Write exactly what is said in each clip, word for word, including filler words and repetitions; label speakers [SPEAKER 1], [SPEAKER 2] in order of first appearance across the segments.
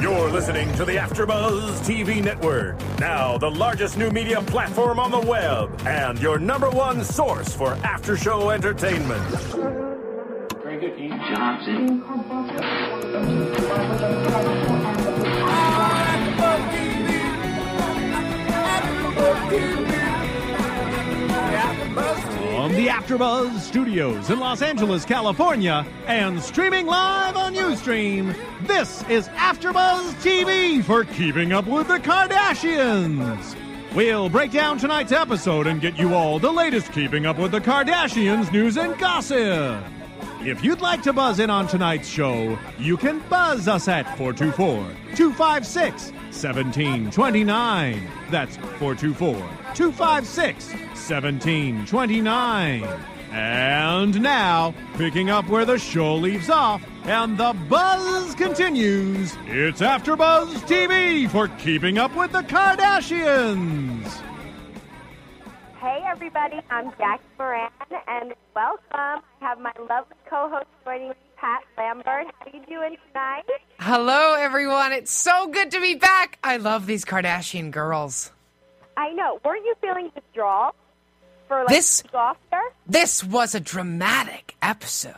[SPEAKER 1] You're listening to the AfterBuzz T V Network, now the largest new media platform on the web, and your number one source for after-show entertainment.
[SPEAKER 2] Very good, Keith Johnson.
[SPEAKER 3] From the AfterBuzz Studios in Los Angeles, California, and streaming live on Ustream, this is AfterBuzz T V for Keeping Up with the Kardashians. We'll break down tonight's episode and get you all the latest Keeping Up with the Kardashians news and gossip. If you'd like to buzz in on tonight's show, you can buzz us at four two four, two five six, one seven two nine. That's four two four, two five six, one seven two nine. And now, picking up where the show leaves off and the buzz continues, it's AfterBuzz T V for Keeping Up with the Kardashians.
[SPEAKER 4] Hey everybody, I'm Jackie Moran, and welcome. I have my lovely co-host joining me, Pat Lambert. How are you doing tonight?
[SPEAKER 5] Hello everyone, it's so good to be back. I love these Kardashian girls.
[SPEAKER 4] I know. Weren't you feeling withdrawal for like
[SPEAKER 5] This-
[SPEAKER 4] a week off there?
[SPEAKER 5] This was a dramatic episode.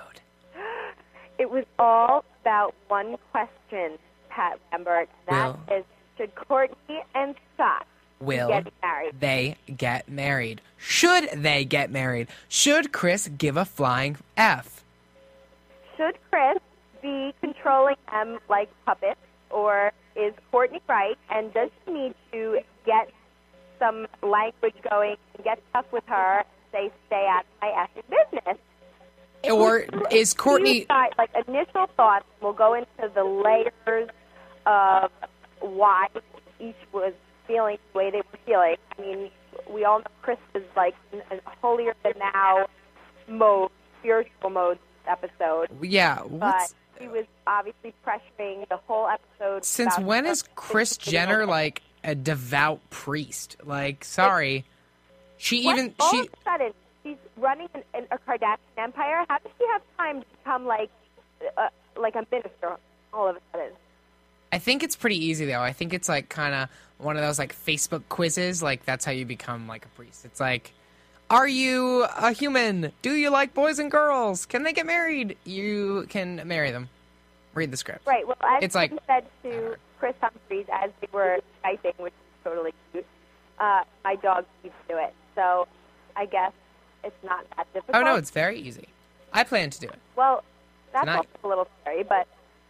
[SPEAKER 4] It was all about one question, Pat Lambert. That
[SPEAKER 5] Will.
[SPEAKER 4] is, should Courtney and Scott
[SPEAKER 5] Will
[SPEAKER 4] get married?
[SPEAKER 5] they get married? Should they get married? Should Kris give a flying F?
[SPEAKER 4] Should Kris be controlling them like puppets, or is Courtney right, and does she need to get some language going and get tough with her and say, stay out of my effing business?
[SPEAKER 5] Or is Courtney...
[SPEAKER 4] You got, like, initial thoughts. We'll go into the layers of why each was feeling the way they were feeling. I mean, we all know Kris is, like, in a holier-than-thou mode, spiritual mode this episode.
[SPEAKER 5] Yeah,
[SPEAKER 4] But
[SPEAKER 5] what's...
[SPEAKER 4] he was obviously pressuring the whole episode.
[SPEAKER 5] Since
[SPEAKER 4] about
[SPEAKER 5] when
[SPEAKER 4] her
[SPEAKER 5] is Kris
[SPEAKER 4] getting
[SPEAKER 5] Jenner,
[SPEAKER 4] over-
[SPEAKER 5] like, a devout priest? Like, sorry. She
[SPEAKER 4] What?
[SPEAKER 5] even...
[SPEAKER 4] All
[SPEAKER 5] she.
[SPEAKER 4] of a sudden, she's running an, an, a Kardashian empire. How does she have time to become, like, uh, like a minister all of a sudden?
[SPEAKER 5] I think it's pretty easy, though. I think it's, like, kind of one of those, like, Facebook quizzes. Like, that's how you become, like, a priest. It's like, are you a human? Do you like boys and girls? Can they get married? You can marry them. Read the script.
[SPEAKER 4] Right. Well, as
[SPEAKER 5] It's
[SPEAKER 4] I
[SPEAKER 5] like-
[SPEAKER 4] said to Chris Humphries as they were typing, which is totally cute, uh, my dog needs to do it. So I guess it's not that difficult.
[SPEAKER 5] Oh, no, it's very easy. I plan to do it.
[SPEAKER 4] Well, that's
[SPEAKER 5] Tonight.
[SPEAKER 4] also a little scary, but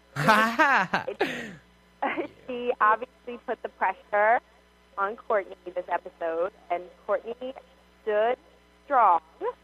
[SPEAKER 4] she obviously put the pressure on Courtney this episode, and Courtney stood strong.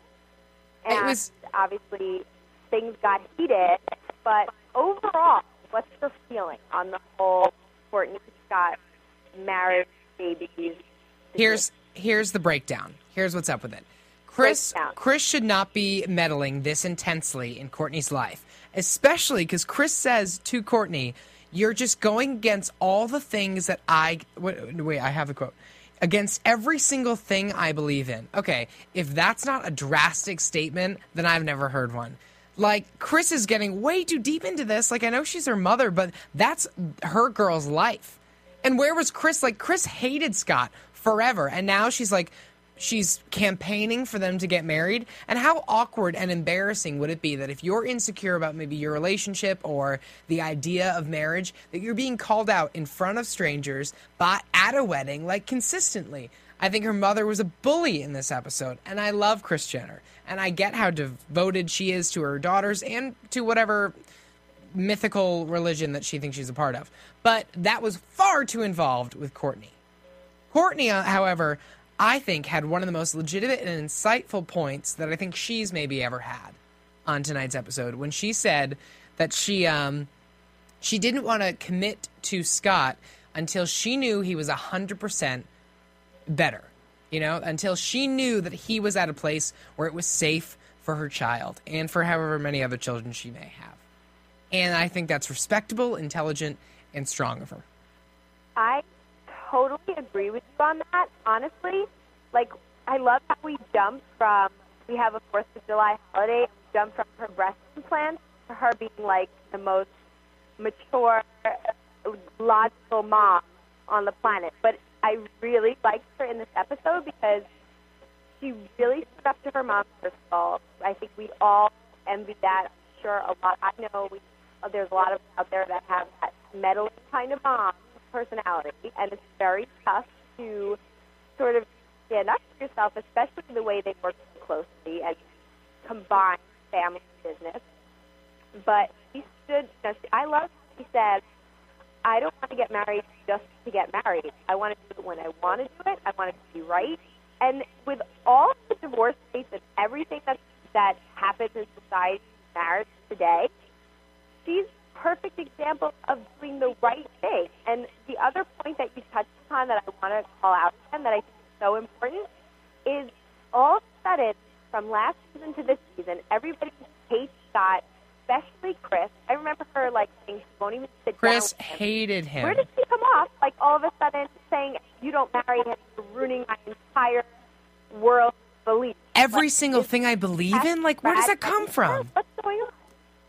[SPEAKER 4] And
[SPEAKER 5] It was-
[SPEAKER 4] obviously things got heated, but overall, what's your feeling on the whole Courtney Scott marriage, babies?
[SPEAKER 5] Here's here's the breakdown. Here's what's up with it. Kris
[SPEAKER 4] Breakdown.
[SPEAKER 5] Kris should not be meddling this intensely in Courtney's life, especially because Kris says to Courtney, "You're just going against all the things that I wait, wait. I have a quote. Against every single thing I believe in." Okay, if that's not a drastic statement, then I've never heard one. Like, Kris is getting way too deep into this. Like, I know she's her mother, but that's her girl's life. And where was Kris? Like, Kris hated Scott forever, and now she's like, she's campaigning for them to get married. And how awkward and embarrassing would it be that if you're insecure about maybe your relationship or the idea of marriage, that you're being called out in front of strangers by, at a wedding, like, consistently? I think her mother was a bully in this episode, and I love Kris Jenner. And I get how devoted she is to her daughters and to whatever mythical religion that she thinks she's a part of. But that was far too involved with Courtney. Courtney, uh, however, I think had one of the most legitimate and insightful points that I think she's maybe ever had on tonight's episode, when she said that she um she didn't want to commit to Scott until she knew he was one hundred percent better, you know, until she knew that he was at a place where it was safe for her child and for however many other children she may have. And I think that's respectable, intelligent, and strong of her.
[SPEAKER 4] I totally agree with you on that, honestly. Like, I love how we jumped from, we have a fourth of July holiday, we jumped from her breast implants to her being, like, the most mature, logical mom on the planet. But I really liked her in this episode because she really stood up to her mom, first of all. I think we all envy that. I'm sure a lot. I know we, there's a lot of us out there that have that meddling kind of mom personality, and it's very tough to sort of stand up for yourself, especially the way they work so closely and combine family and business. But she stood, you know, she, I love what she said, I don't want to get married just to get married. I want to do it when I want to do it. I want it to be right. And with all the divorce rates and everything that, that happens in society, marriage today, she's a perfect example of doing the right thing. And the other point that you touched upon that I want to call out again that I think is so important is all of a sudden, from last season to this season, everybody hates Scott, especially Chris. I remember her, like, saying she won't even sit
[SPEAKER 5] Chris
[SPEAKER 4] down with him.
[SPEAKER 5] hated him.
[SPEAKER 4] Where did she come off? Like, all of a sudden saying, you don't marry him, you're ruining my entire world belief.
[SPEAKER 5] Every
[SPEAKER 4] like,
[SPEAKER 5] single thing I believe in? Like, where does that come from?
[SPEAKER 4] What's going on?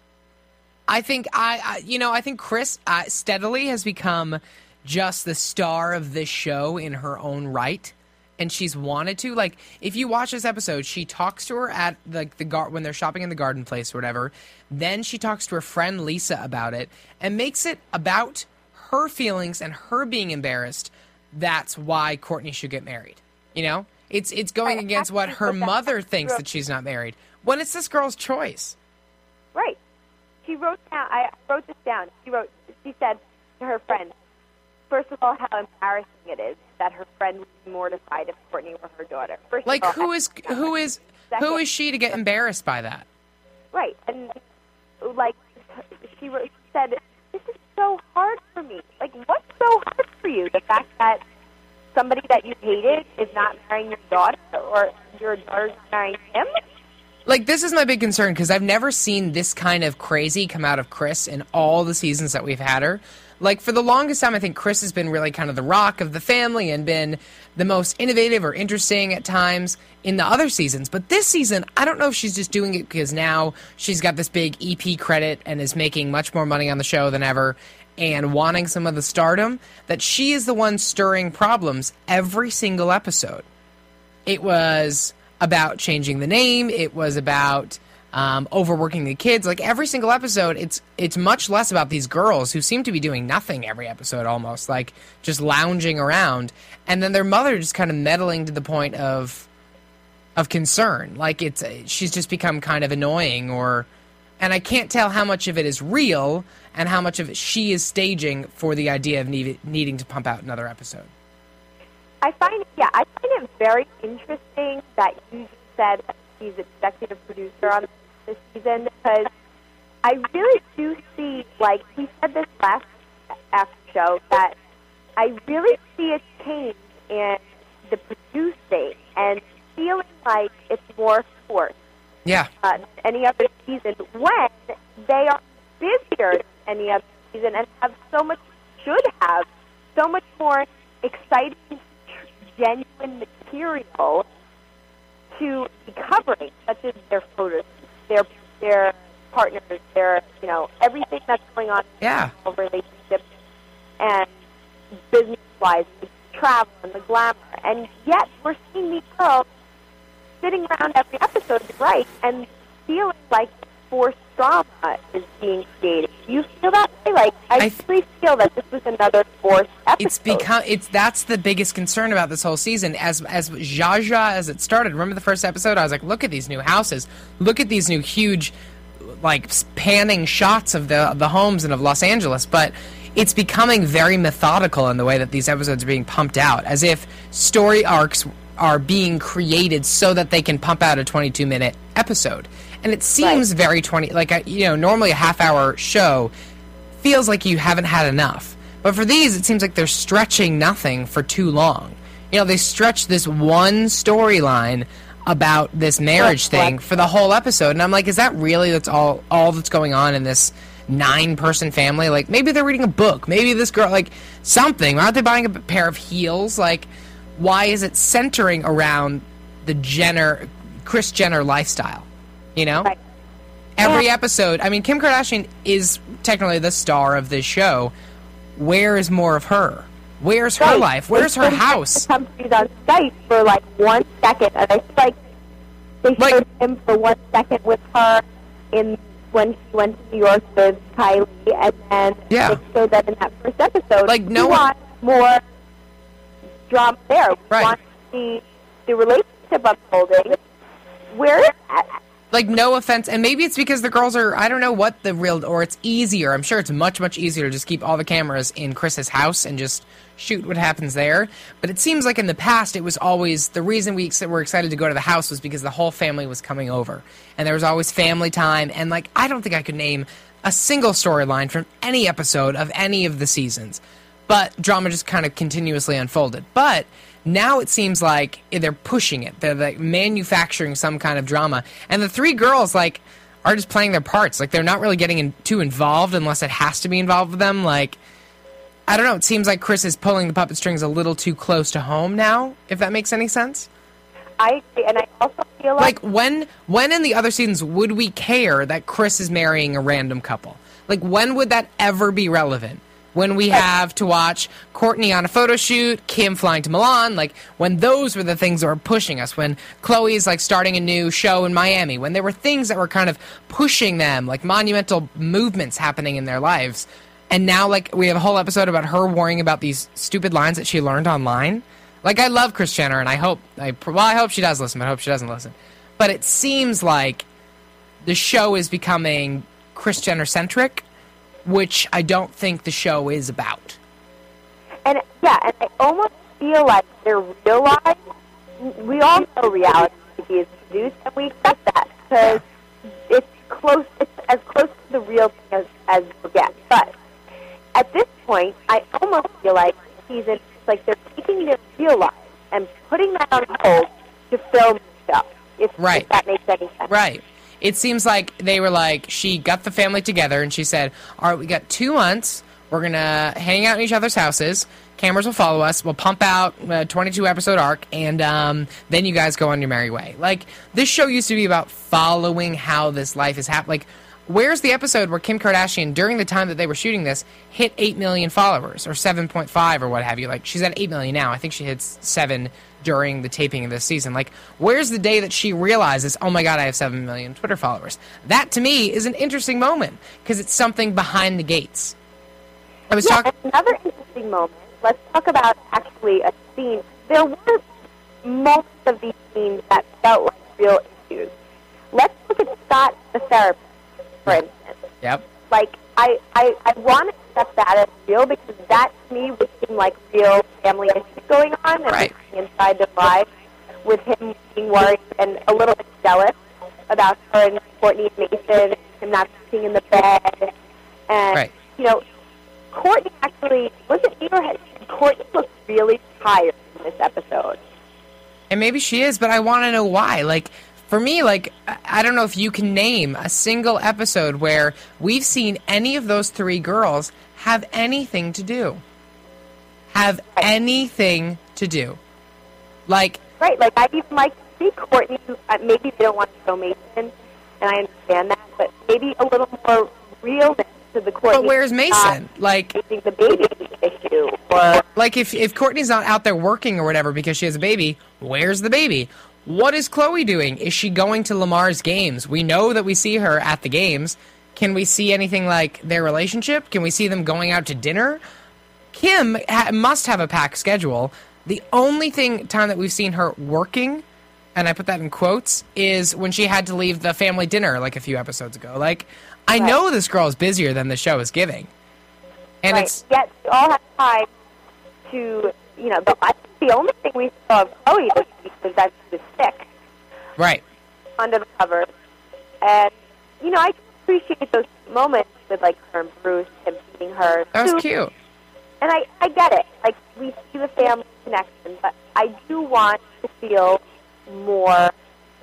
[SPEAKER 5] I think, I, I you know, I think Chris uh, steadily has become just the star of this show in her own right. And she's wanted to. Like, if you watch this episode, she talks to her at the, the gar- when they're shopping in the garden place or whatever. Then she talks to her friend Lisa about it and makes it about her feelings and her being embarrassed. That's why Courtney should get married. You know? It's it's going
[SPEAKER 4] Right,
[SPEAKER 5] against what her
[SPEAKER 4] actually,
[SPEAKER 5] mother thinks
[SPEAKER 4] wrote-
[SPEAKER 5] that she's not married. When it's this girl's choice.
[SPEAKER 4] Right. She wrote down, I wrote this down. She wrote, she said to her friend, first of all, how embarrassing it is that her friend would be mortified if Courtney were her daughter. First
[SPEAKER 5] Like,
[SPEAKER 4] of all,
[SPEAKER 5] who is who is who is she to get embarrassed by that?
[SPEAKER 4] Right, and like she wrote, she said, this is so hard for me. Like, what's so hard for you? The fact that somebody that you hated is not marrying your daughter, or your daughter's marrying him?
[SPEAKER 5] Like, this is my big concern, because I've never seen this kind of crazy come out of Chris in all the seasons that we've had her. Like, for the longest time, I think Chris has been really kind of the rock of the family and been the most innovative or interesting at times in the other seasons. But this season, I don't know if she's just doing it because now she's got this big E P credit and is making much more money on the show than ever and wanting some of the stardom, that she is the one stirring problems every single episode. It was about changing the name. It was about um, overworking the kids. Like, every single episode, it's it's much less about these girls who seem to be doing nothing every episode almost, like just lounging around. And then their mother just kind of meddling to the point of of concern. Like, it's she's just become kind of annoying, or and I can't tell how much of it is real and how much of it she is staging for the idea of need, needing to pump out another episode.
[SPEAKER 4] I find, yeah, I find it very interesting that you said that she's executive producer on this season, because I really do see, like, we said this last after show, that I really see a change in the producing and feeling like it's more forced
[SPEAKER 5] Yeah.
[SPEAKER 4] uh, than any other season, when they are busier than any other season and have so much, should have so much more exciting, genuine material to be covering, such as their photos, their their partners, their, you know, everything that's going on
[SPEAKER 5] Yeah.
[SPEAKER 4] in their relationships and business-wise, the travel and the glamour. And yet we're seeing these girls sitting around every episode, right, and feeling like forced drama is being created. Do you feel that way? Like, I,
[SPEAKER 5] I
[SPEAKER 4] really feel that this was another forced episode.
[SPEAKER 5] It's become it's that's the biggest concern about this whole season. As as Zsa Zsa as it started. Remember the first episode? I was like, look at these new houses. Look at these new huge, like, panning shots of the the homes and of Los Angeles. But it's becoming very methodical in the way that these episodes are being pumped out, as if story arcs are being created so that they can pump out a twenty-two minute episode. And it seems
[SPEAKER 4] Right.
[SPEAKER 5] very twenty, like, a, you know, normally a half hour show feels like you haven't had enough. But for these, it seems like they're stretching nothing for too long. You know, they stretch this one storyline about this marriage
[SPEAKER 4] Right.
[SPEAKER 5] thing for the whole episode. And I'm like, is that really that's all, all that's going on in this nine-person family? Like, maybe they're reading a book. Maybe this girl, like, something. Aren't they buying a pair of heels? Like, why is it centering around the Jenner, Kris Jenner lifestyle? You know?
[SPEAKER 4] Right.
[SPEAKER 5] Every
[SPEAKER 4] Yeah.
[SPEAKER 5] episode, I mean, Kim Kardashian is technically the star of this show. where is more of her? Where's her
[SPEAKER 4] Right.
[SPEAKER 5] life? Where's her
[SPEAKER 4] They
[SPEAKER 5] house?
[SPEAKER 4] Come to on Skype for like one second, and I feel like they
[SPEAKER 5] Like-
[SPEAKER 4] showed him for one second with her in when she went to New York with Kylie, and then
[SPEAKER 5] Yeah.
[SPEAKER 4] they showed that in that first episode.
[SPEAKER 5] Like, no
[SPEAKER 4] we
[SPEAKER 5] one-
[SPEAKER 4] want more drama there. We
[SPEAKER 5] Right.
[SPEAKER 4] want to see the relationship unfolding. Where is that?
[SPEAKER 5] Like, no offense, and maybe it's because the girls are, I don't know what the real, or it's easier. I'm sure it's much, much easier to just keep all the cameras in Chris's house and just shoot what happens there. But it seems like in the past, it was always, the reason we ex- were excited to go to the house was because the whole family was coming over. And there was always family time, and like, I don't think I could name a single storyline from any episode of any of the seasons. But drama just kind of continuously unfolded. But now it seems like they're pushing it. They're like manufacturing some kind of drama. And the three girls like are just playing their parts. Like they're not really getting in, too involved unless it has to be involved with them. Like, I don't know. It seems like Chris is pulling the puppet strings a little too close to home now, if that makes any sense.
[SPEAKER 4] I agree, and I also feel
[SPEAKER 5] Like
[SPEAKER 4] like,
[SPEAKER 5] when when in the other seasons would we care that Chris is marrying a random couple? Like when would that ever be relevant? When we have to watch Courtney on a photo shoot, Kim flying to Milan, like when those were the things that were pushing us, when Chloe's like starting a new show in Miami, when there were things that were kind of pushing them, like monumental movements happening in their lives. And now like we have a whole episode about her worrying about these stupid lines that she learned online. Like I love Kris Jenner and I hope, I, well I hope she does listen, but I hope she doesn't listen. But it seems like the show is becoming Kris Jenner centric, which I don't think the show is about.
[SPEAKER 4] and yeah, and I almost feel like their real lives. We all know reality T V is produced, and we accept that because it's close. It's as close to the real thing as as you get. But at this point, I almost feel like the season, it's like they're taking their real lives and putting that on hold to film the show. If,
[SPEAKER 5] Right.
[SPEAKER 4] if that makes any sense.
[SPEAKER 5] Right. It seems like they were like, she got the family together and she said, all right, we got two months. We're going to hang out in each other's houses. Cameras will follow us. We'll pump out a twenty-two episode arc, and um, then you guys go on your merry way. Like, this show used to be about following how this life is happening. Like, where's the episode where Kim Kardashian, during the time that they were shooting this, hit eight million followers, or seven point five, or what have you? Like, she's at eight million now. I think she hits seven during the taping of this season. Like, where's the day that she realizes, oh my god, I have seven million Twitter followers? That, to me, is an interesting moment, because it's something behind the gates. I was
[SPEAKER 4] Yeah,
[SPEAKER 5] talking...
[SPEAKER 4] and another interesting moment. Let's talk about actually a scene. There were most of these scenes that felt like real issues. Let's look at Scott the therapist, for instance.
[SPEAKER 5] Yep.
[SPEAKER 4] Like, I, I, I want to accept that as real because that, to me, would seem like real family issues going on and
[SPEAKER 5] Right.
[SPEAKER 4] inside their lives, with him being worried and a little bit jealous about her and Courtney and Mason, him not sitting in the bed. And,
[SPEAKER 5] Right.
[SPEAKER 4] you know, Courtney actually, was it me or had, Courtney looked really tired in this episode.
[SPEAKER 5] And maybe she is, but I want to know why. Like, for me, like, I I don't know if you can name a single episode where we've seen any of those three girls have anything to do. Have anything to do. Like,
[SPEAKER 4] Right, like, I even like to see Courtney, uh, maybe they don't want to show Mason, and I understand that, but maybe a little more realness to the Courtney.
[SPEAKER 5] but where's Mason?
[SPEAKER 4] not
[SPEAKER 5] Like,
[SPEAKER 4] facing the baby issue, or...
[SPEAKER 5] like if, if Courtney's not out there working or whatever because she has a baby, where's the baby? What is Chloe doing? Is she going to Lamar's games? We know that we see her at the games. Can we see anything like their relationship? Can we see them going out to dinner? Kim ha- must have a packed schedule. The only thing time that we've seen her working, and I put that in quotes, is when she had to leave the family dinner like a few episodes ago. Like, I
[SPEAKER 4] Right.
[SPEAKER 5] know this girl is busier than the show is giving. And
[SPEAKER 4] right.
[SPEAKER 5] it's
[SPEAKER 4] Yet we all have time to, you know, the, I think the only thing we saw of Chloe this week was that she was sick
[SPEAKER 5] right.
[SPEAKER 4] under the covers. And, you know, I appreciate those moments with, like, her and Bruce and feeding her.
[SPEAKER 5] That was
[SPEAKER 4] soup.
[SPEAKER 5] cute.
[SPEAKER 4] And I, I get it. Like, we see the family connection, but I do want to feel more of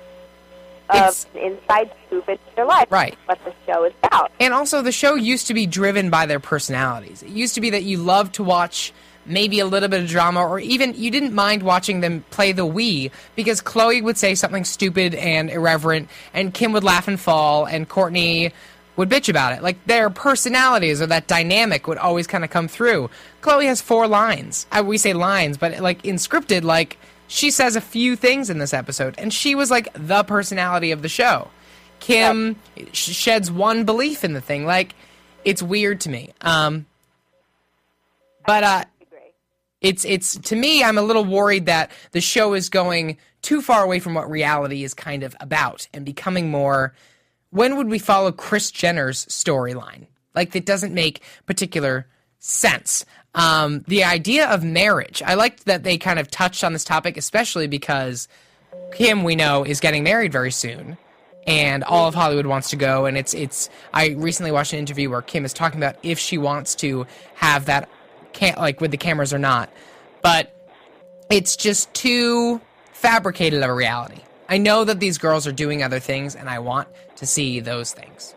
[SPEAKER 5] It's-
[SPEAKER 4] an inside scoop into their life.
[SPEAKER 5] Right.
[SPEAKER 4] What the show is about.
[SPEAKER 5] And also, the show used to be driven by their personalities. It used to be that you loved to watch maybe a little bit of drama, or even you didn't mind watching them play the Wii because Chloe would say something stupid and irreverent, and Kim would laugh and fall, and Courtney would bitch about it. Like, their personalities or that dynamic would always kind of come through. Chloe has four lines. I, we say lines, but, like, in scripted, like, she says a few things in this episode, and she was, like, the personality of the show. Kim yep. sh- sheds one belief in the thing. Like, it's weird to me. Um, but, uh... It's, it's to me, I'm a little worried that the show is going too far away from what reality is kind of about and becoming more, when would we follow Kris Jenner's storyline? Like, that doesn't make particular sense. Um, the idea of marriage, I liked that they kind of touched on this topic, especially because Kim, we know, is getting married very soon. And all of Hollywood wants to go, and it's, it's, I recently watched an interview where Kim is talking about if she wants to have that can't like with the cameras or not, but it's just too fabricated of a reality. I know that these girls are doing other things, and I want to see those things.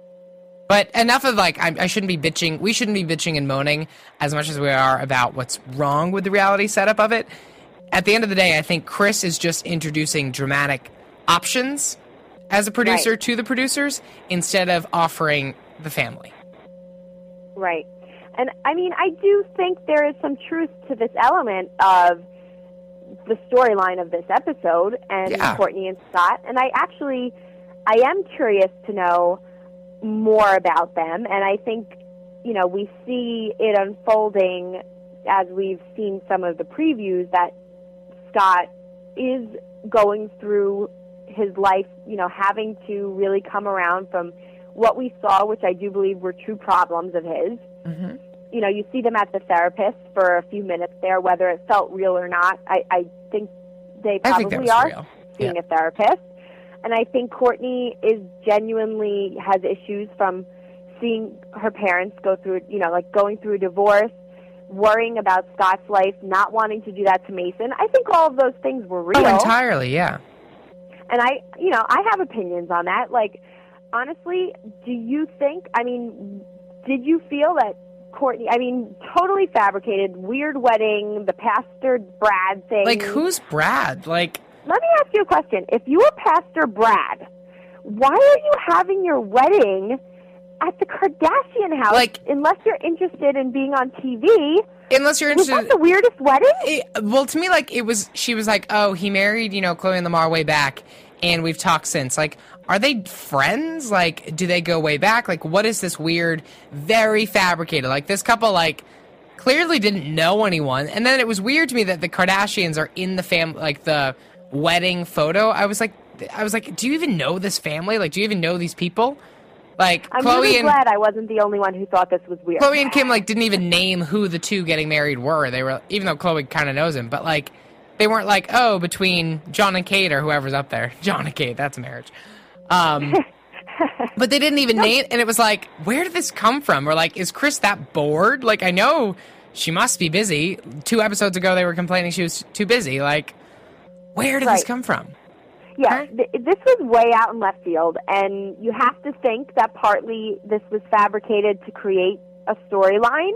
[SPEAKER 5] But enough of like, I, I shouldn't be bitching. We shouldn't be bitching and moaning as much as we are about what's wrong with the reality setup of it. At the end of the day, I think Kris is just introducing dramatic options as a producer
[SPEAKER 4] right.
[SPEAKER 5] to the producers instead of offering the family.
[SPEAKER 4] Right. And, I mean, I do think there is some truth to this element of the storyline of this episode and
[SPEAKER 5] yeah.
[SPEAKER 4] Courtney and Scott. And I actually, I am curious to know more about them. And I think, you know, we see it unfolding as we've seen some of the previews that Scott is going through his life, you know, having to really come around from what we saw, which I do believe were true problems of his.
[SPEAKER 5] Mm-hmm.
[SPEAKER 4] You know, you see them at the therapist for a few minutes there, whether it felt real or not. I, I think they probably
[SPEAKER 5] think
[SPEAKER 4] are
[SPEAKER 5] real.
[SPEAKER 4] seeing
[SPEAKER 5] yeah.
[SPEAKER 4] a therapist. And I think Courtney is genuinely has issues from seeing her parents go through, you know, like going through a divorce, worrying about Scott's life, not wanting to do that to Mason. I think all of those things were real.
[SPEAKER 5] Oh, entirely, yeah.
[SPEAKER 4] And I, you know, I have opinions on that. Like, honestly, do you think, I mean, did you feel that Courtney, I mean, totally fabricated, weird wedding, the Pastor Brad thing.
[SPEAKER 5] Like, who's Brad? Like,
[SPEAKER 4] let me ask you a question. If you were Pastor Brad, why are you having your wedding at the Kardashian house?
[SPEAKER 5] Like,
[SPEAKER 4] unless you're interested in being on T V.
[SPEAKER 5] Unless you're interested.
[SPEAKER 4] Was that the weirdest wedding?
[SPEAKER 5] It, well, to me, like, it was, she was like, oh, he married, you know, Chloe and Lamar way back, and we've talked since. Like, are they friends? Like, do they go way back? Like, what is this weird, very fabricated? Like, this couple, like, clearly didn't know anyone. And then it was weird to me that the Kardashians are in the fam, like, the wedding photo. I was like, I was like, do you even know this family? Like, do you even know these people? Like,
[SPEAKER 4] I'm
[SPEAKER 5] Chloe
[SPEAKER 4] really
[SPEAKER 5] and,
[SPEAKER 4] glad I wasn't the only one who thought this was weird.
[SPEAKER 5] Chloe and Kim, like, didn't even name who the two getting married were. They were, even though Chloe kind of knows him, but, like, they weren't like, oh, between John and Kate or whoever's up there. John and Kate, that's a marriage. Um, but they didn't even name, and it was like, where did this come from? Or like, is Kris that bored? Like, I know she must be busy. Two episodes ago, they were complaining she was too busy. Like, where did
[SPEAKER 4] right.
[SPEAKER 5] this come from?
[SPEAKER 4] Yeah, th- this was way out in left field, and you have to think that partly this was fabricated to create a storyline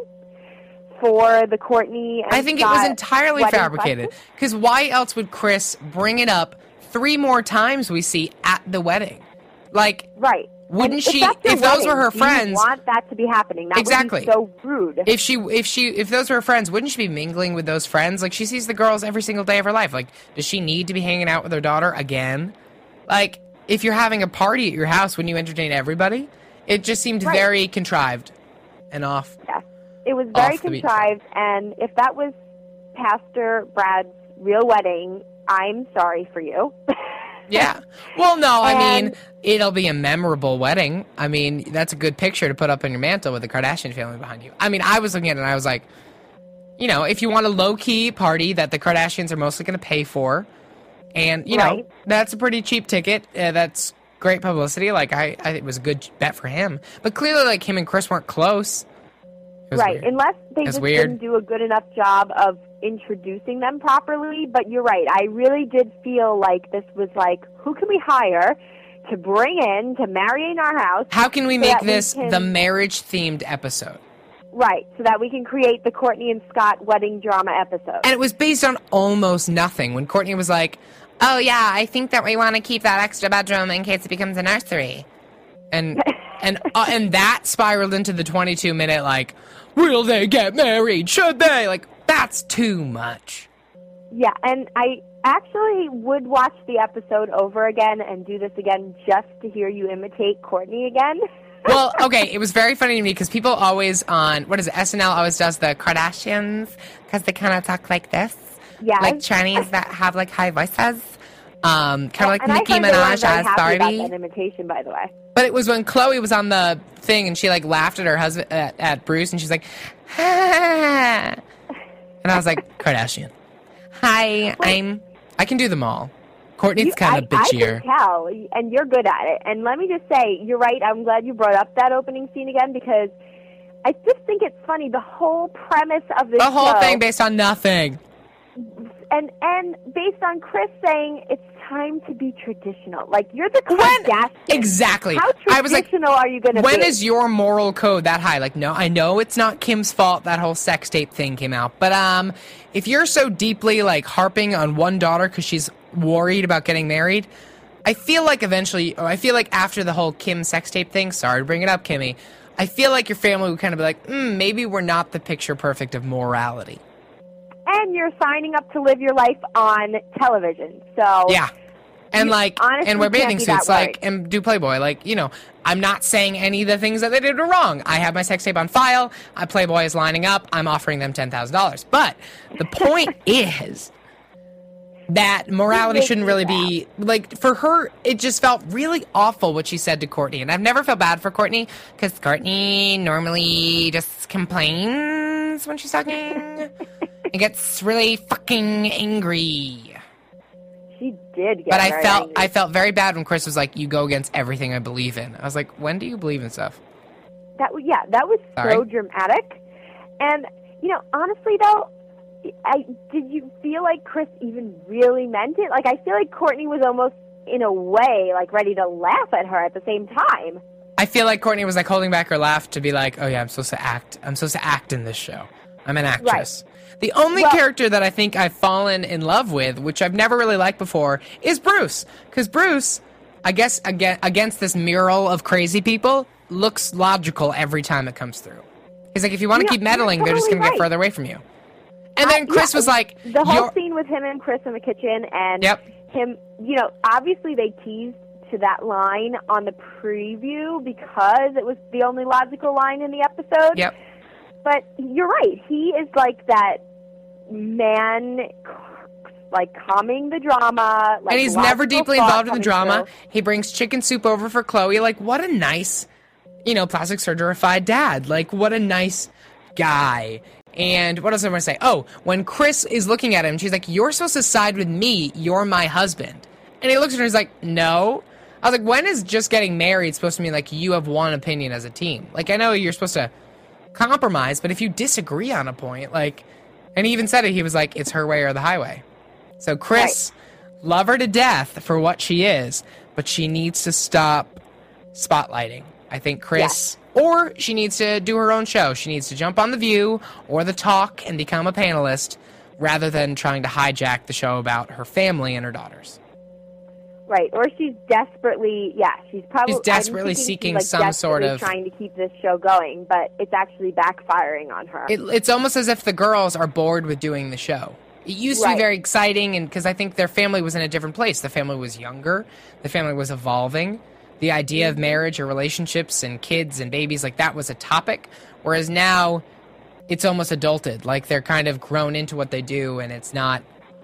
[SPEAKER 4] for the Courtney and
[SPEAKER 5] I think
[SPEAKER 4] Scott
[SPEAKER 5] it was entirely
[SPEAKER 4] wedding
[SPEAKER 5] fabricated.
[SPEAKER 4] question.
[SPEAKER 5] Because why else would Kris bring it up three more times we see at the wedding? Like,
[SPEAKER 4] right.
[SPEAKER 5] wouldn't
[SPEAKER 4] and
[SPEAKER 5] she,
[SPEAKER 4] if,
[SPEAKER 5] if those were her friends...
[SPEAKER 4] you want that to be happening. That
[SPEAKER 5] exactly.
[SPEAKER 4] would be so rude.
[SPEAKER 5] If she, if she, if those were her friends, wouldn't she be mingling with those friends? Like, she sees the girls every single day of her life. Like, does she need to be hanging out with her daughter again? Like, if you're having a party at your house, wouldn't you entertain everybody? It just seemed
[SPEAKER 4] right.
[SPEAKER 5] very contrived and off.
[SPEAKER 4] Yes. It was very
[SPEAKER 5] the beat.
[SPEAKER 4] contrived, and if that was Pastor Brad's real wedding, I'm sorry for you.
[SPEAKER 5] Yeah. Well, no, I
[SPEAKER 4] And-
[SPEAKER 5] mean, it'll be a memorable wedding. I mean, that's a good picture to put up on your mantle with the Kardashian family behind you. I mean, I was looking at it and I was like, you know, if you want a low-key party that the Kardashians are mostly going to pay for, and, you know,
[SPEAKER 4] Right.
[SPEAKER 5] that's a pretty cheap ticket. Uh, that's great publicity. Like, I, I, it was a good bet for him. But clearly, like, him and Kris weren't close. It was
[SPEAKER 4] Right,
[SPEAKER 5] weird.
[SPEAKER 4] unless they
[SPEAKER 5] It's
[SPEAKER 4] just
[SPEAKER 5] weird.
[SPEAKER 4] didn't do a good enough job of introducing them properly. But you're right, I really did feel like this was like, who can we hire to bring in to marry in our house?
[SPEAKER 5] How can we
[SPEAKER 4] so
[SPEAKER 5] make
[SPEAKER 4] that we
[SPEAKER 5] this
[SPEAKER 4] can-
[SPEAKER 5] the marriage-themed episode?
[SPEAKER 4] Right, so that we can create the Courtney and Scott wedding drama episode.
[SPEAKER 5] And it was based on almost nothing. When Courtney was like, oh, yeah, I think that we want to keep that extra bedroom in case it becomes a nursery. And And uh, and that spiraled into the twenty-two minute, like, will they get married? Should they? Like, that's too much.
[SPEAKER 4] Yeah, and I actually would watch the episode over again and do this again just to hear you imitate Courtney again.
[SPEAKER 5] Well, okay, it was very funny to me because people always on, what is it, S N L always does the Kardashians because they kind of talk like this.
[SPEAKER 4] Yes.
[SPEAKER 5] Like Chinese that have, like, high voices. Um, kind of like
[SPEAKER 4] and
[SPEAKER 5] Nicki
[SPEAKER 4] I heard they weren't
[SPEAKER 5] Minaj
[SPEAKER 4] very
[SPEAKER 5] as
[SPEAKER 4] happy
[SPEAKER 5] Barbie.
[SPEAKER 4] about that imitation, by the way.
[SPEAKER 5] But it was when Chloe was on the thing and she, like, laughed at her husband, at, at Bruce, and she's like, ha. And I was like, Kardashian. Hi, I'm, I can do them all. Courtney's kind of bitchier.
[SPEAKER 4] I can tell, and you're good at it. And let me just say, you're right. I'm glad you brought up that opening scene again because I just think it's funny. The whole premise of this
[SPEAKER 5] The whole
[SPEAKER 4] show,
[SPEAKER 5] thing based on nothing.
[SPEAKER 4] and and based on Chris saying it's time to be traditional. Like you're the Kardashians.
[SPEAKER 5] Exactly.
[SPEAKER 4] How
[SPEAKER 5] I was like,
[SPEAKER 4] traditional are you going to be?
[SPEAKER 5] when is your moral code that high? Like, no, I know it's not Kim's fault that whole sex tape thing came out, but um, if you're so deeply like harping on one daughter because she's worried about getting married, I feel like eventually, or I feel like after the whole Kim sex tape thing, sorry to bring it up, Kimmy, I feel like your family would kind of be like, mm, maybe we're not the picture perfect of morality.
[SPEAKER 4] And you're signing up to live your life on television, so
[SPEAKER 5] Yeah. And
[SPEAKER 4] You
[SPEAKER 5] like,
[SPEAKER 4] honestly
[SPEAKER 5] and wear
[SPEAKER 4] can't
[SPEAKER 5] bathing
[SPEAKER 4] be that
[SPEAKER 5] suits, like,
[SPEAKER 4] worried.
[SPEAKER 5] and do Playboy. Like, you know, I'm not saying any of the things that they did were wrong. I have my sex tape on file. I Playboy is lining up. I'm offering them ten thousand dollars. But the point is that morality shouldn't really be, like, for her, it just felt really awful what she said to Courtney. And I've never felt bad for Courtney, because Courtney normally just complains when she's talking. and gets really fucking angry.
[SPEAKER 4] she did get
[SPEAKER 5] But I
[SPEAKER 4] very
[SPEAKER 5] felt
[SPEAKER 4] angry.
[SPEAKER 5] I felt very bad when Chris was like, "You go against everything I believe in." I was like, "When do you believe in stuff?"
[SPEAKER 4] That w- yeah, that was so
[SPEAKER 5] Sorry?
[SPEAKER 4] dramatic. And you know, honestly though, I did you feel like Chris even really meant it? Like I feel like Courtney was almost in a way like ready to laugh at her at the same time.
[SPEAKER 5] I feel like Courtney was like holding back her laugh to be like, "Oh yeah, I'm supposed to act. I'm supposed to act in this show. I'm an actress." The only
[SPEAKER 4] Well-
[SPEAKER 5] character that I think I've fallen in love with, which I've never really liked before, is Bruce. Because Bruce, I guess aga against this mural of crazy people, looks logical every time it comes through. He's like, if you want to
[SPEAKER 4] Yeah,
[SPEAKER 5] keep meddling,
[SPEAKER 4] you're
[SPEAKER 5] they're just
[SPEAKER 4] totally
[SPEAKER 5] going to get
[SPEAKER 4] right.
[SPEAKER 5] further away from you. And then
[SPEAKER 4] I-
[SPEAKER 5] Chris
[SPEAKER 4] yeah,
[SPEAKER 5] was like,
[SPEAKER 4] the whole
[SPEAKER 5] "You're-"
[SPEAKER 4] scene with him and Chris in the kitchen and
[SPEAKER 5] Yep.
[SPEAKER 4] him, you know, obviously they teased to that line on the preview because it was the only logical line in the episode.
[SPEAKER 5] Yep.
[SPEAKER 4] But you're right. He is like that man, like calming the drama. Like
[SPEAKER 5] and he's never
[SPEAKER 4] logical
[SPEAKER 5] deeply
[SPEAKER 4] thought
[SPEAKER 5] involved in the
[SPEAKER 4] coming
[SPEAKER 5] drama.
[SPEAKER 4] through.
[SPEAKER 5] He brings chicken soup over for Chloe. Like, what a nice, you know, plastic surgerified dad. Like, what a nice guy. And what else am I going to say? Oh, when Chris is looking at him, she's like, "You're supposed to side with me. You're my husband." And he looks at her and he's like, "No." I was like, when is just getting married supposed to mean, like, you have one opinion as a team? Like, I know you're supposed to compromise, but if you disagree on a point, like, and he even said it, he was like, "It's her way or the highway." So Chris, love her to death for what she is, but she needs to stop spotlighting. I think Chris, or she needs to do her own show. She needs to jump on The View or The Talk and become a panelist rather than trying to hijack the show about her family and her daughters.
[SPEAKER 4] Right, or she's desperately, yeah, she's probably
[SPEAKER 5] She's desperately
[SPEAKER 4] I'm thinking
[SPEAKER 5] seeking
[SPEAKER 4] she's, like,
[SPEAKER 5] some sort
[SPEAKER 4] desperately
[SPEAKER 5] of-
[SPEAKER 4] trying to keep this show going, but it's actually backfiring on her.
[SPEAKER 5] It, it's almost as if the girls are bored with doing the show. It used to
[SPEAKER 4] Right.
[SPEAKER 5] be very exciting, and because I think their family was in a different place. The family was younger. The family was evolving. The idea of marriage or relationships and kids and babies, like that was a topic. Whereas now, it's almost adulted. Like they're kind of grown into what they do, and it's not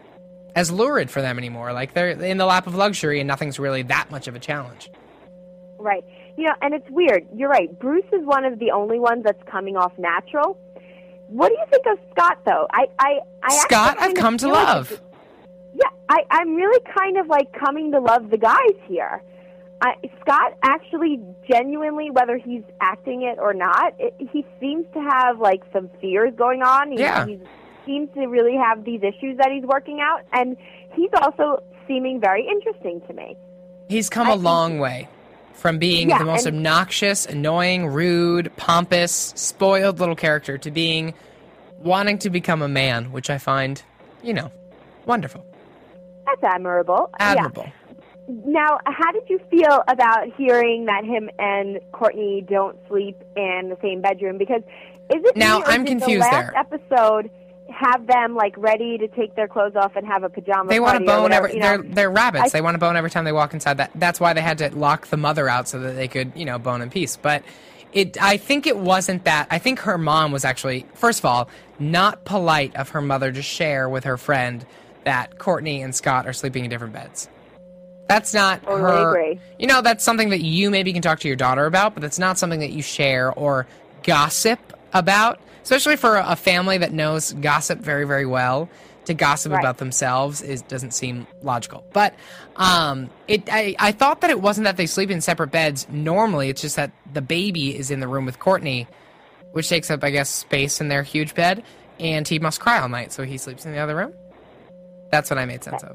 [SPEAKER 5] as lurid for them anymore. Like they're in the lap of luxury, and nothing's really that much of a challenge.
[SPEAKER 4] Right. You know, and it's weird. You're right. Bruce is one of the only ones that's coming off natural. What do you think of Scott, though? I, I, I
[SPEAKER 5] Scott,
[SPEAKER 4] actually
[SPEAKER 5] I've
[SPEAKER 4] kind of
[SPEAKER 5] come to
[SPEAKER 4] feel like
[SPEAKER 5] love.
[SPEAKER 4] it's- yeah, I, I'm really kind of like coming to love the guys here. I, Scott actually genuinely, whether he's acting it or not, it, he seems to have like some fears going on. He,
[SPEAKER 5] Yeah.
[SPEAKER 4] He seems to really have these issues that he's working out, and he's also seeming very interesting to me.
[SPEAKER 5] He's come
[SPEAKER 4] I
[SPEAKER 5] a
[SPEAKER 4] think-
[SPEAKER 5] long way from being
[SPEAKER 4] Yeah,
[SPEAKER 5] the most
[SPEAKER 4] and-
[SPEAKER 5] obnoxious, annoying, rude, pompous, spoiled little character to being wanting to become a man, which I find, you know, wonderful.
[SPEAKER 4] That's admirable.
[SPEAKER 5] Admirable.
[SPEAKER 4] Yeah. Now, how did you feel about hearing that him and Courtney don't sleep in the same bedroom? Because is it
[SPEAKER 5] now
[SPEAKER 4] me, or
[SPEAKER 5] I'm
[SPEAKER 4] did
[SPEAKER 5] confused
[SPEAKER 4] the last
[SPEAKER 5] there.
[SPEAKER 4] episode have them like ready to take their clothes off and have a pajama
[SPEAKER 5] They want
[SPEAKER 4] party
[SPEAKER 5] to
[SPEAKER 4] or
[SPEAKER 5] bone
[SPEAKER 4] whatever,
[SPEAKER 5] every.
[SPEAKER 4] you know?
[SPEAKER 5] They're they're rabbits.
[SPEAKER 4] I-
[SPEAKER 5] they want to bone every time they walk inside. That that's why they had to lock the mother out so that they could, you know, bone in peace. But it, I think it wasn't that. I think her mom was actually, first of all, not polite of her mother to share with her friend that Courtney and Scott are sleeping in different beds. That's not
[SPEAKER 4] Totally
[SPEAKER 5] her.
[SPEAKER 4] agree.
[SPEAKER 5] You know, that's something that you maybe can talk to your daughter about, but that's not something that you share or gossip about, especially for a family that knows gossip very, very well. To gossip
[SPEAKER 4] Right.
[SPEAKER 5] about themselves is doesn't seem logical. But um, it I, I thought that it wasn't that they sleep in separate beds. Normally, it's just that the baby is in the room with Courtney, which takes up, I guess, space in their huge bed, and he must cry all night, so he sleeps in the other room. That's what I made sense of.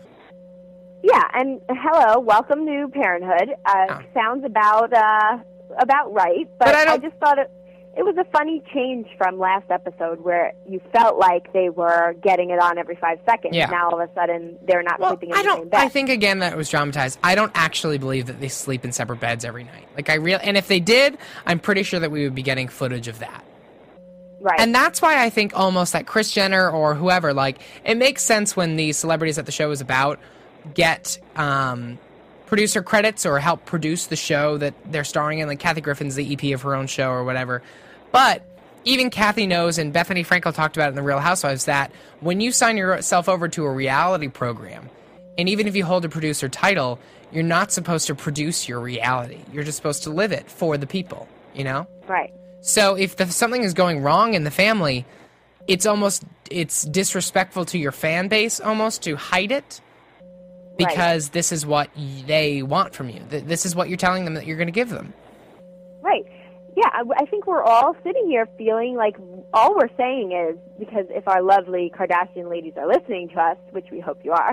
[SPEAKER 4] Yeah, and hello, welcome to Parenthood. Uh,
[SPEAKER 5] Oh.
[SPEAKER 4] Sounds about uh, about right, but,
[SPEAKER 5] But I
[SPEAKER 4] I,
[SPEAKER 5] don't-
[SPEAKER 4] just thought it it was a funny change from last episode where you felt like they were getting it on every five seconds.
[SPEAKER 5] Yeah.
[SPEAKER 4] Now all of a sudden they're not
[SPEAKER 5] Well,
[SPEAKER 4] sleeping in
[SPEAKER 5] I
[SPEAKER 4] the same
[SPEAKER 5] don't.
[SPEAKER 4] bed.
[SPEAKER 5] I think again that it was dramatized. I don't actually believe that they sleep in separate beds every night. Like I real, and if they did, I'm pretty sure that we would be getting footage of that.
[SPEAKER 4] right.
[SPEAKER 5] And that's why I think almost that Kris Jenner or whoever, like, it makes sense when the celebrities that the show is about get um, producer credits or help produce the show that they're starring in. Like Kathy Griffin's the E P of her own show or whatever. But even Kathy knows, and Bethany Frankel talked about it in The Real Housewives, that when you sign yourself over to a reality program, and even if you hold a producer title, you're not supposed to produce your reality. You're just supposed to live it for the people, you know?
[SPEAKER 4] right.
[SPEAKER 5] So if the, something is going wrong in the family, it's almost it's disrespectful to your fan base almost to hide it because this is what y- they want from you. Th- This is what you're telling them that you're going to give them.
[SPEAKER 4] Right. Yeah, I, I think we're all sitting here feeling like all we're saying is, because if our lovely Kardashian ladies are listening to us, which we hope you are,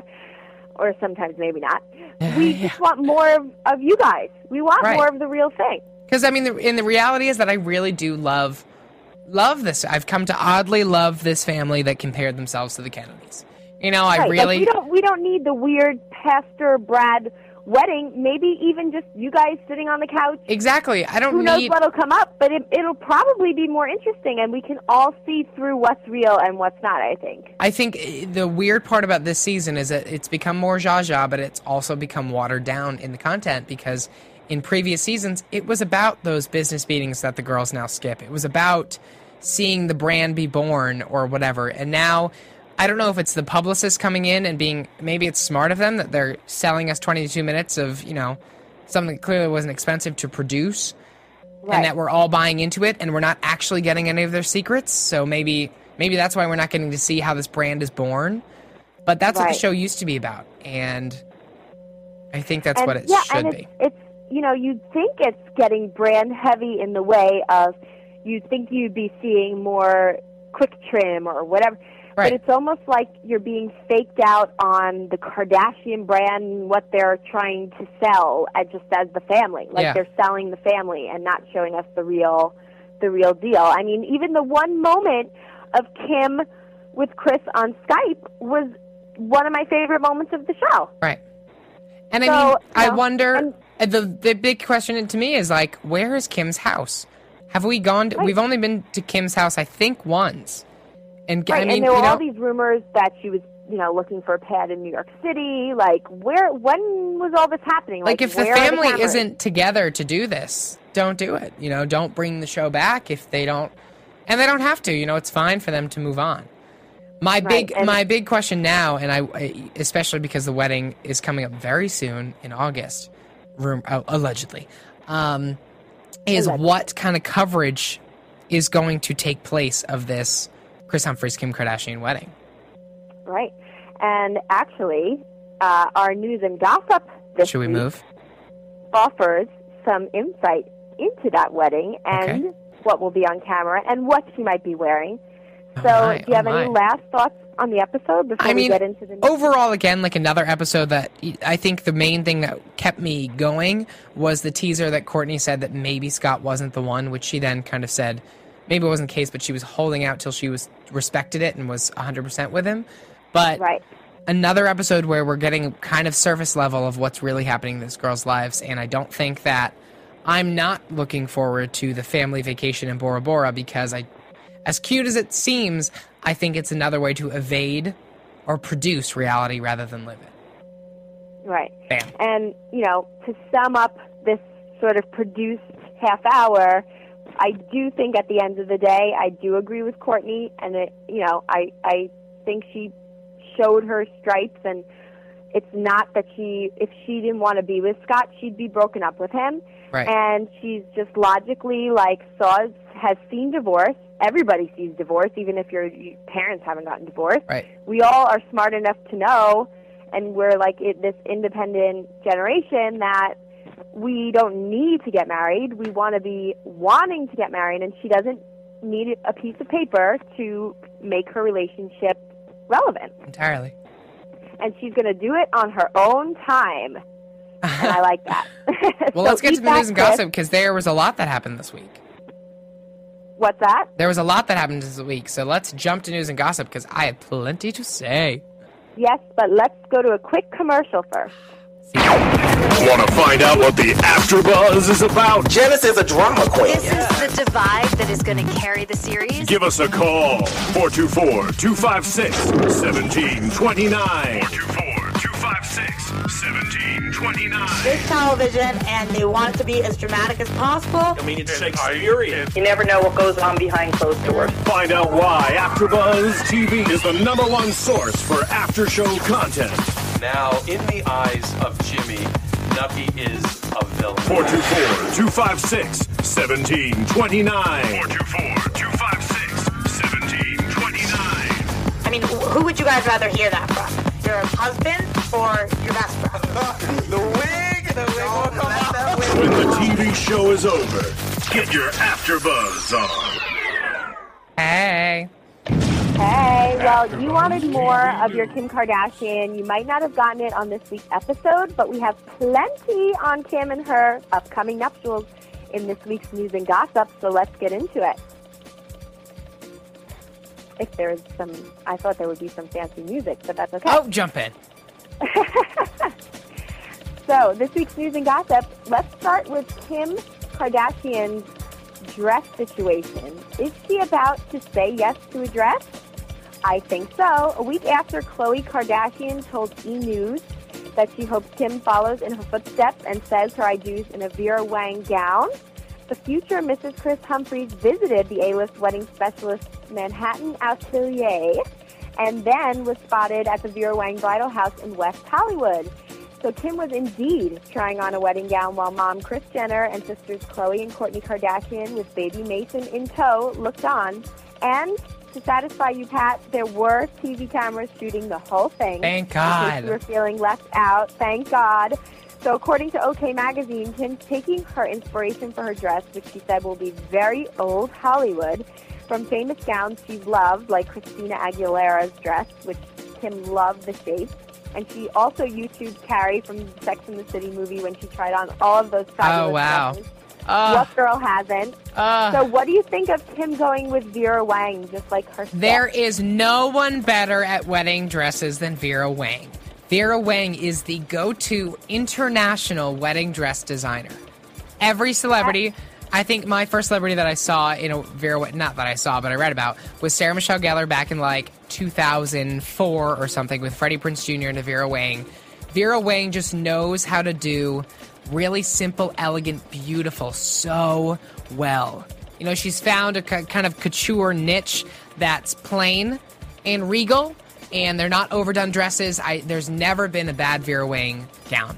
[SPEAKER 4] or sometimes maybe not, we
[SPEAKER 5] Yeah.
[SPEAKER 4] just want more of, of you guys. We want
[SPEAKER 5] Right.
[SPEAKER 4] more of the real thing.
[SPEAKER 5] Because I mean, the, and the reality is that I really do love love this. I've come to oddly love this family that compared themselves to the Kennedys. You know, I
[SPEAKER 4] Right.
[SPEAKER 5] really
[SPEAKER 4] Like we don't we don't need the weird Pastor Brad wedding. Maybe even just you guys sitting on the couch.
[SPEAKER 5] exactly. I don't
[SPEAKER 4] Who knows
[SPEAKER 5] need.
[SPEAKER 4] what'll come up, but it, it'll probably be more interesting, and we can all see through what's real and what's not, I think.
[SPEAKER 5] I think uh, the weird part about this season is that it's become more Zsa Zsa, but it's also become watered down in the content because in previous seasons, it was about those business meetings that the girls now skip. It was about seeing the brand be born or whatever. And now, I don't know if it's the publicist coming in and being, maybe it's smart of them that they're selling us twenty-two minutes of, you know, something that clearly wasn't expensive to produce.
[SPEAKER 4] Right.
[SPEAKER 5] And that we're all buying into it and we're not actually getting any of their secrets. So maybe maybe that's why we're not getting to see how this brand is born. But that's what the
[SPEAKER 4] Right.
[SPEAKER 5] show used to be about. And I think that's
[SPEAKER 4] and,
[SPEAKER 5] what it
[SPEAKER 4] yeah,
[SPEAKER 5] should
[SPEAKER 4] and
[SPEAKER 5] be.
[SPEAKER 4] it's, it's, you know, you'd think it's getting brand heavy in the way of you'd think you'd be seeing more quick trim or whatever.
[SPEAKER 5] Right.
[SPEAKER 4] But it's almost like you're being faked out on the Kardashian brand and what they're trying to sell at just as the family. Like
[SPEAKER 5] Yeah.
[SPEAKER 4] they're selling the family and not showing us the real the real deal. I mean, even the one moment of Kim with Kris on Skype was one of my favorite moments of the show.
[SPEAKER 5] Right. And I
[SPEAKER 4] So,
[SPEAKER 5] mean,
[SPEAKER 4] you
[SPEAKER 5] I
[SPEAKER 4] know,
[SPEAKER 5] wonder,
[SPEAKER 4] and-
[SPEAKER 5] uh, the the big question to me is like, where is Kim's house? Have we gone to,
[SPEAKER 4] Right.
[SPEAKER 5] we've only been to Kim's house, I think, once. And
[SPEAKER 4] Right,
[SPEAKER 5] I mean,
[SPEAKER 4] and there were
[SPEAKER 5] you know,
[SPEAKER 4] all these rumors that she was, you know, looking for a pad in New York City. Like, where, when was all this happening?
[SPEAKER 5] like if the
[SPEAKER 4] where are
[SPEAKER 5] family
[SPEAKER 4] cameras?
[SPEAKER 5] isn't together to do this, don't do it. You know, don't bring the show back if they don't, and they don't have to. You know, it's fine for them to move on. My big,
[SPEAKER 4] and-
[SPEAKER 5] my big question now, and I, I- especially because the wedding is coming up very soon in August, room oh, allegedly, um, is
[SPEAKER 4] Allegedly.
[SPEAKER 5] what kind of coverage is going to take place of this Kris Humphries Kim Kardashian wedding?
[SPEAKER 4] Right. And actually, uh, our news and gossip this
[SPEAKER 5] Should we
[SPEAKER 4] week
[SPEAKER 5] move?
[SPEAKER 4] offers some insight into that wedding and
[SPEAKER 5] Okay.
[SPEAKER 4] what will be on camera and what she might be wearing.
[SPEAKER 5] Oh
[SPEAKER 4] So,
[SPEAKER 5] my,
[SPEAKER 4] do you have
[SPEAKER 5] oh
[SPEAKER 4] any
[SPEAKER 5] my.
[SPEAKER 4] last thoughts on the episode before
[SPEAKER 5] I
[SPEAKER 4] we
[SPEAKER 5] mean,
[SPEAKER 4] get into the news?
[SPEAKER 5] overall, again, like another episode that I think the main thing that kept me going was the teaser that Courtney said that maybe Scott wasn't the one, which she then kind of said maybe it wasn't the case, but she was holding out till she was respected it and was one hundred percent with him. But
[SPEAKER 4] Right.
[SPEAKER 5] another episode where we're getting kind of surface level of what's really happening in this girls' lives, and I don't think that I'm not looking forward to the family vacation in Bora Bora because I, as cute as it seems, I think it's another way to evade or produce reality rather than live it.
[SPEAKER 4] Right.
[SPEAKER 5] Bam.
[SPEAKER 4] And, you know, to sum up this sort of produced half hour, I do think at the end of the day, I do agree with Courtney, and, it, you know, I, I think she showed her stripes, and it's not that she, if she didn't want to be with Scott, she'd be broken up with him.
[SPEAKER 5] Right.
[SPEAKER 4] And she's just logically, like, saw, has seen divorce. Everybody sees divorce, even if your, your parents haven't gotten divorced.
[SPEAKER 5] Right.
[SPEAKER 4] We all are smart enough to know, and we're like it, this independent generation, that we don't need to get married. We want to be wanting to get married, and she doesn't need a piece of paper to make her relationship relevant.
[SPEAKER 5] Entirely.
[SPEAKER 4] And she's going to do it on her own time. And I like that.
[SPEAKER 5] Well,
[SPEAKER 4] So
[SPEAKER 5] let's get
[SPEAKER 4] eat
[SPEAKER 5] to the
[SPEAKER 4] that,
[SPEAKER 5] news and
[SPEAKER 4] Chris.
[SPEAKER 5] gossip because there was a lot that happened this week.
[SPEAKER 4] What's that?
[SPEAKER 5] There was a lot that happened this week, so let's jump to news and gossip because I have plenty to say.
[SPEAKER 4] Yes, but let's go to a quick commercial first.
[SPEAKER 1] Want to find out what the AfterBuzz is about?
[SPEAKER 6] Janice is a drama queen.
[SPEAKER 7] This is the divide that is going to carry the series.
[SPEAKER 1] Give us a call. four two four, two five six, one seven two nine. four two four, two five six, one seven two nine.
[SPEAKER 8] It's television, and they want it to be as dramatic as possible.
[SPEAKER 6] I mean, it's Shakespearean.
[SPEAKER 8] You never know what goes on behind closed doors.
[SPEAKER 1] Find out why AfterBuzz T V is the number one source for after-show content.
[SPEAKER 9] Now, in the eyes of Jimmy, Nucky is a villain.
[SPEAKER 1] four two four, two five six, one seven two nine. four two four, two five six, one seven two nine.
[SPEAKER 8] I mean, wh- who would you guys rather hear that from? Your husband or your best friend?
[SPEAKER 6] The wig! The wig will come out.
[SPEAKER 1] When the T V show is over, get your AfterBuzz on.
[SPEAKER 5] Hey.
[SPEAKER 4] Hey, well, you wanted more of your Kim Kardashian. You might not have gotten it on this week's episode, but we have plenty on Kim and her upcoming nuptials in this week's news and gossip, so let's get into it. If there is some, I thought there would be some fancy music, but that's okay.
[SPEAKER 5] Oh, jump in.
[SPEAKER 4] So, this week's news and gossip, let's start with Kim Kardashian's dress situation. Is she about to say yes to a dress? I think so. A week after Khloe Kardashian told E! News that she hopes Kim follows in her footsteps and says her I do's in a Vera Wang gown, the future Missus Chris Humphries visited the A-list wedding specialist's Manhattan atelier and then was spotted at the Vera Wang Bridal House in West Hollywood. So Kim was indeed trying on a wedding gown while mom Kris Jenner and sisters Khloe and Kourtney Kardashian with baby Mason in tow looked on. And to satisfy you, Pat, there were T V cameras shooting the whole thing.
[SPEAKER 5] Thank
[SPEAKER 4] In case
[SPEAKER 5] God.
[SPEAKER 4] you were feeling left out. Thank God. So according to OK Magazine, Kim's taking her inspiration for her dress, which she said will be very old Hollywood, from famous gowns she's loved, like Christina Aguilera's dress, which Kim loved the shape. And she also YouTubed Carrie from the Sex and the City movie when she tried on all of those fabulous
[SPEAKER 5] Oh, wow.
[SPEAKER 4] dresses.
[SPEAKER 5] Uh,
[SPEAKER 4] What girl hasn't?
[SPEAKER 5] uh,
[SPEAKER 4] So what do you think of Kim going with Vera Wang, just like her
[SPEAKER 5] there is no one better at wedding dresses than Vera Wang. Vera Wang is the go-to international wedding dress designer. Every celebrity, I think my first celebrity that I saw in a Vera Wang, not that I saw, but I read about, was Sarah Michelle Gellar back in like two thousand four or something with Freddie Prinze Junior and Vera Wang. Vera Wang just knows how to do really simple, elegant, beautiful so well. You know, she's found a k- kind of couture niche that's plain and regal, and they're not overdone dresses. I There's never been a bad Vera Wang gown.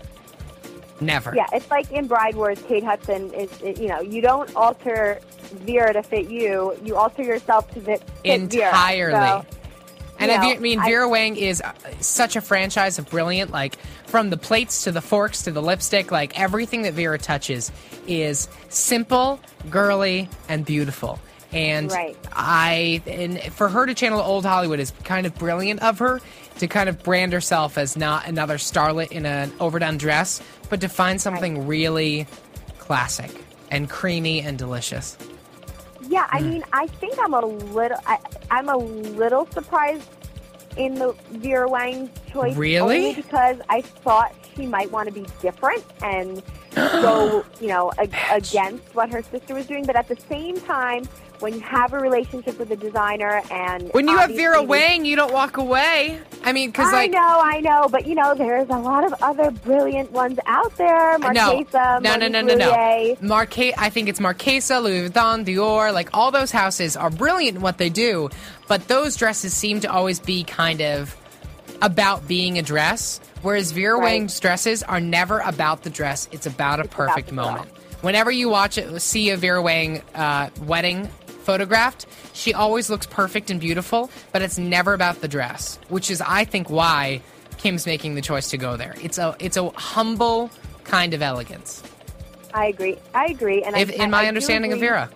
[SPEAKER 5] Never.
[SPEAKER 4] Yeah, it's like in Bride Wars, Kate Hudson is, it, you know, you don't alter Vera to fit you, you alter yourself to fit, fit Vera.
[SPEAKER 5] Entirely.
[SPEAKER 4] So,
[SPEAKER 5] And
[SPEAKER 4] you
[SPEAKER 5] I
[SPEAKER 4] know,
[SPEAKER 5] ve- I mean,
[SPEAKER 4] I-
[SPEAKER 5] Vera Wang is uh, such a franchise of brilliant, like, from the plates to the forks to the lipstick, like, everything that Vera touches is simple, girly, and beautiful. And
[SPEAKER 4] Right.
[SPEAKER 5] I, and for her to channel old Hollywood is kind of brilliant of her, to kind of brand herself as not another starlet in an overdone dress, but to find something really classic and creamy and delicious.
[SPEAKER 4] Yeah, I mean, I think I'm a little, I, I'm a little surprised in the Vera Wang choice.
[SPEAKER 5] Really?
[SPEAKER 4] Only because I thought she might want to be different and go, you know, ag- against what her sister was doing. But at the same time, when you have a relationship with a designer and
[SPEAKER 5] when you have Vera
[SPEAKER 4] obviously-
[SPEAKER 5] Wang, you don't walk away. I mean, because
[SPEAKER 4] I
[SPEAKER 5] like
[SPEAKER 4] know, I know, but you know, there's a lot of other brilliant ones out there. Marchesa,
[SPEAKER 5] no, no, no, no, no, no. Marque, I think it's Marchesa, Louis Vuitton, Dior. Like all those houses are brilliant in what they do, but those dresses seem to always be kind of about being a dress, whereas Vera
[SPEAKER 4] Right.
[SPEAKER 5] Wang's dresses are never about the dress. It's about a
[SPEAKER 4] It's
[SPEAKER 5] perfect
[SPEAKER 4] about the
[SPEAKER 5] moment. Whenever you watch it, see a Vera Wang uh, wedding photographed, she always looks perfect and beautiful, but it's never about the dress, which is, I think, why Kim's making the choice to go there. It's a it's a humble kind of elegance.
[SPEAKER 4] I agree. I agree. And
[SPEAKER 5] If,
[SPEAKER 4] I,
[SPEAKER 5] in my
[SPEAKER 4] I do
[SPEAKER 5] understanding of
[SPEAKER 4] agree.
[SPEAKER 5] Vera.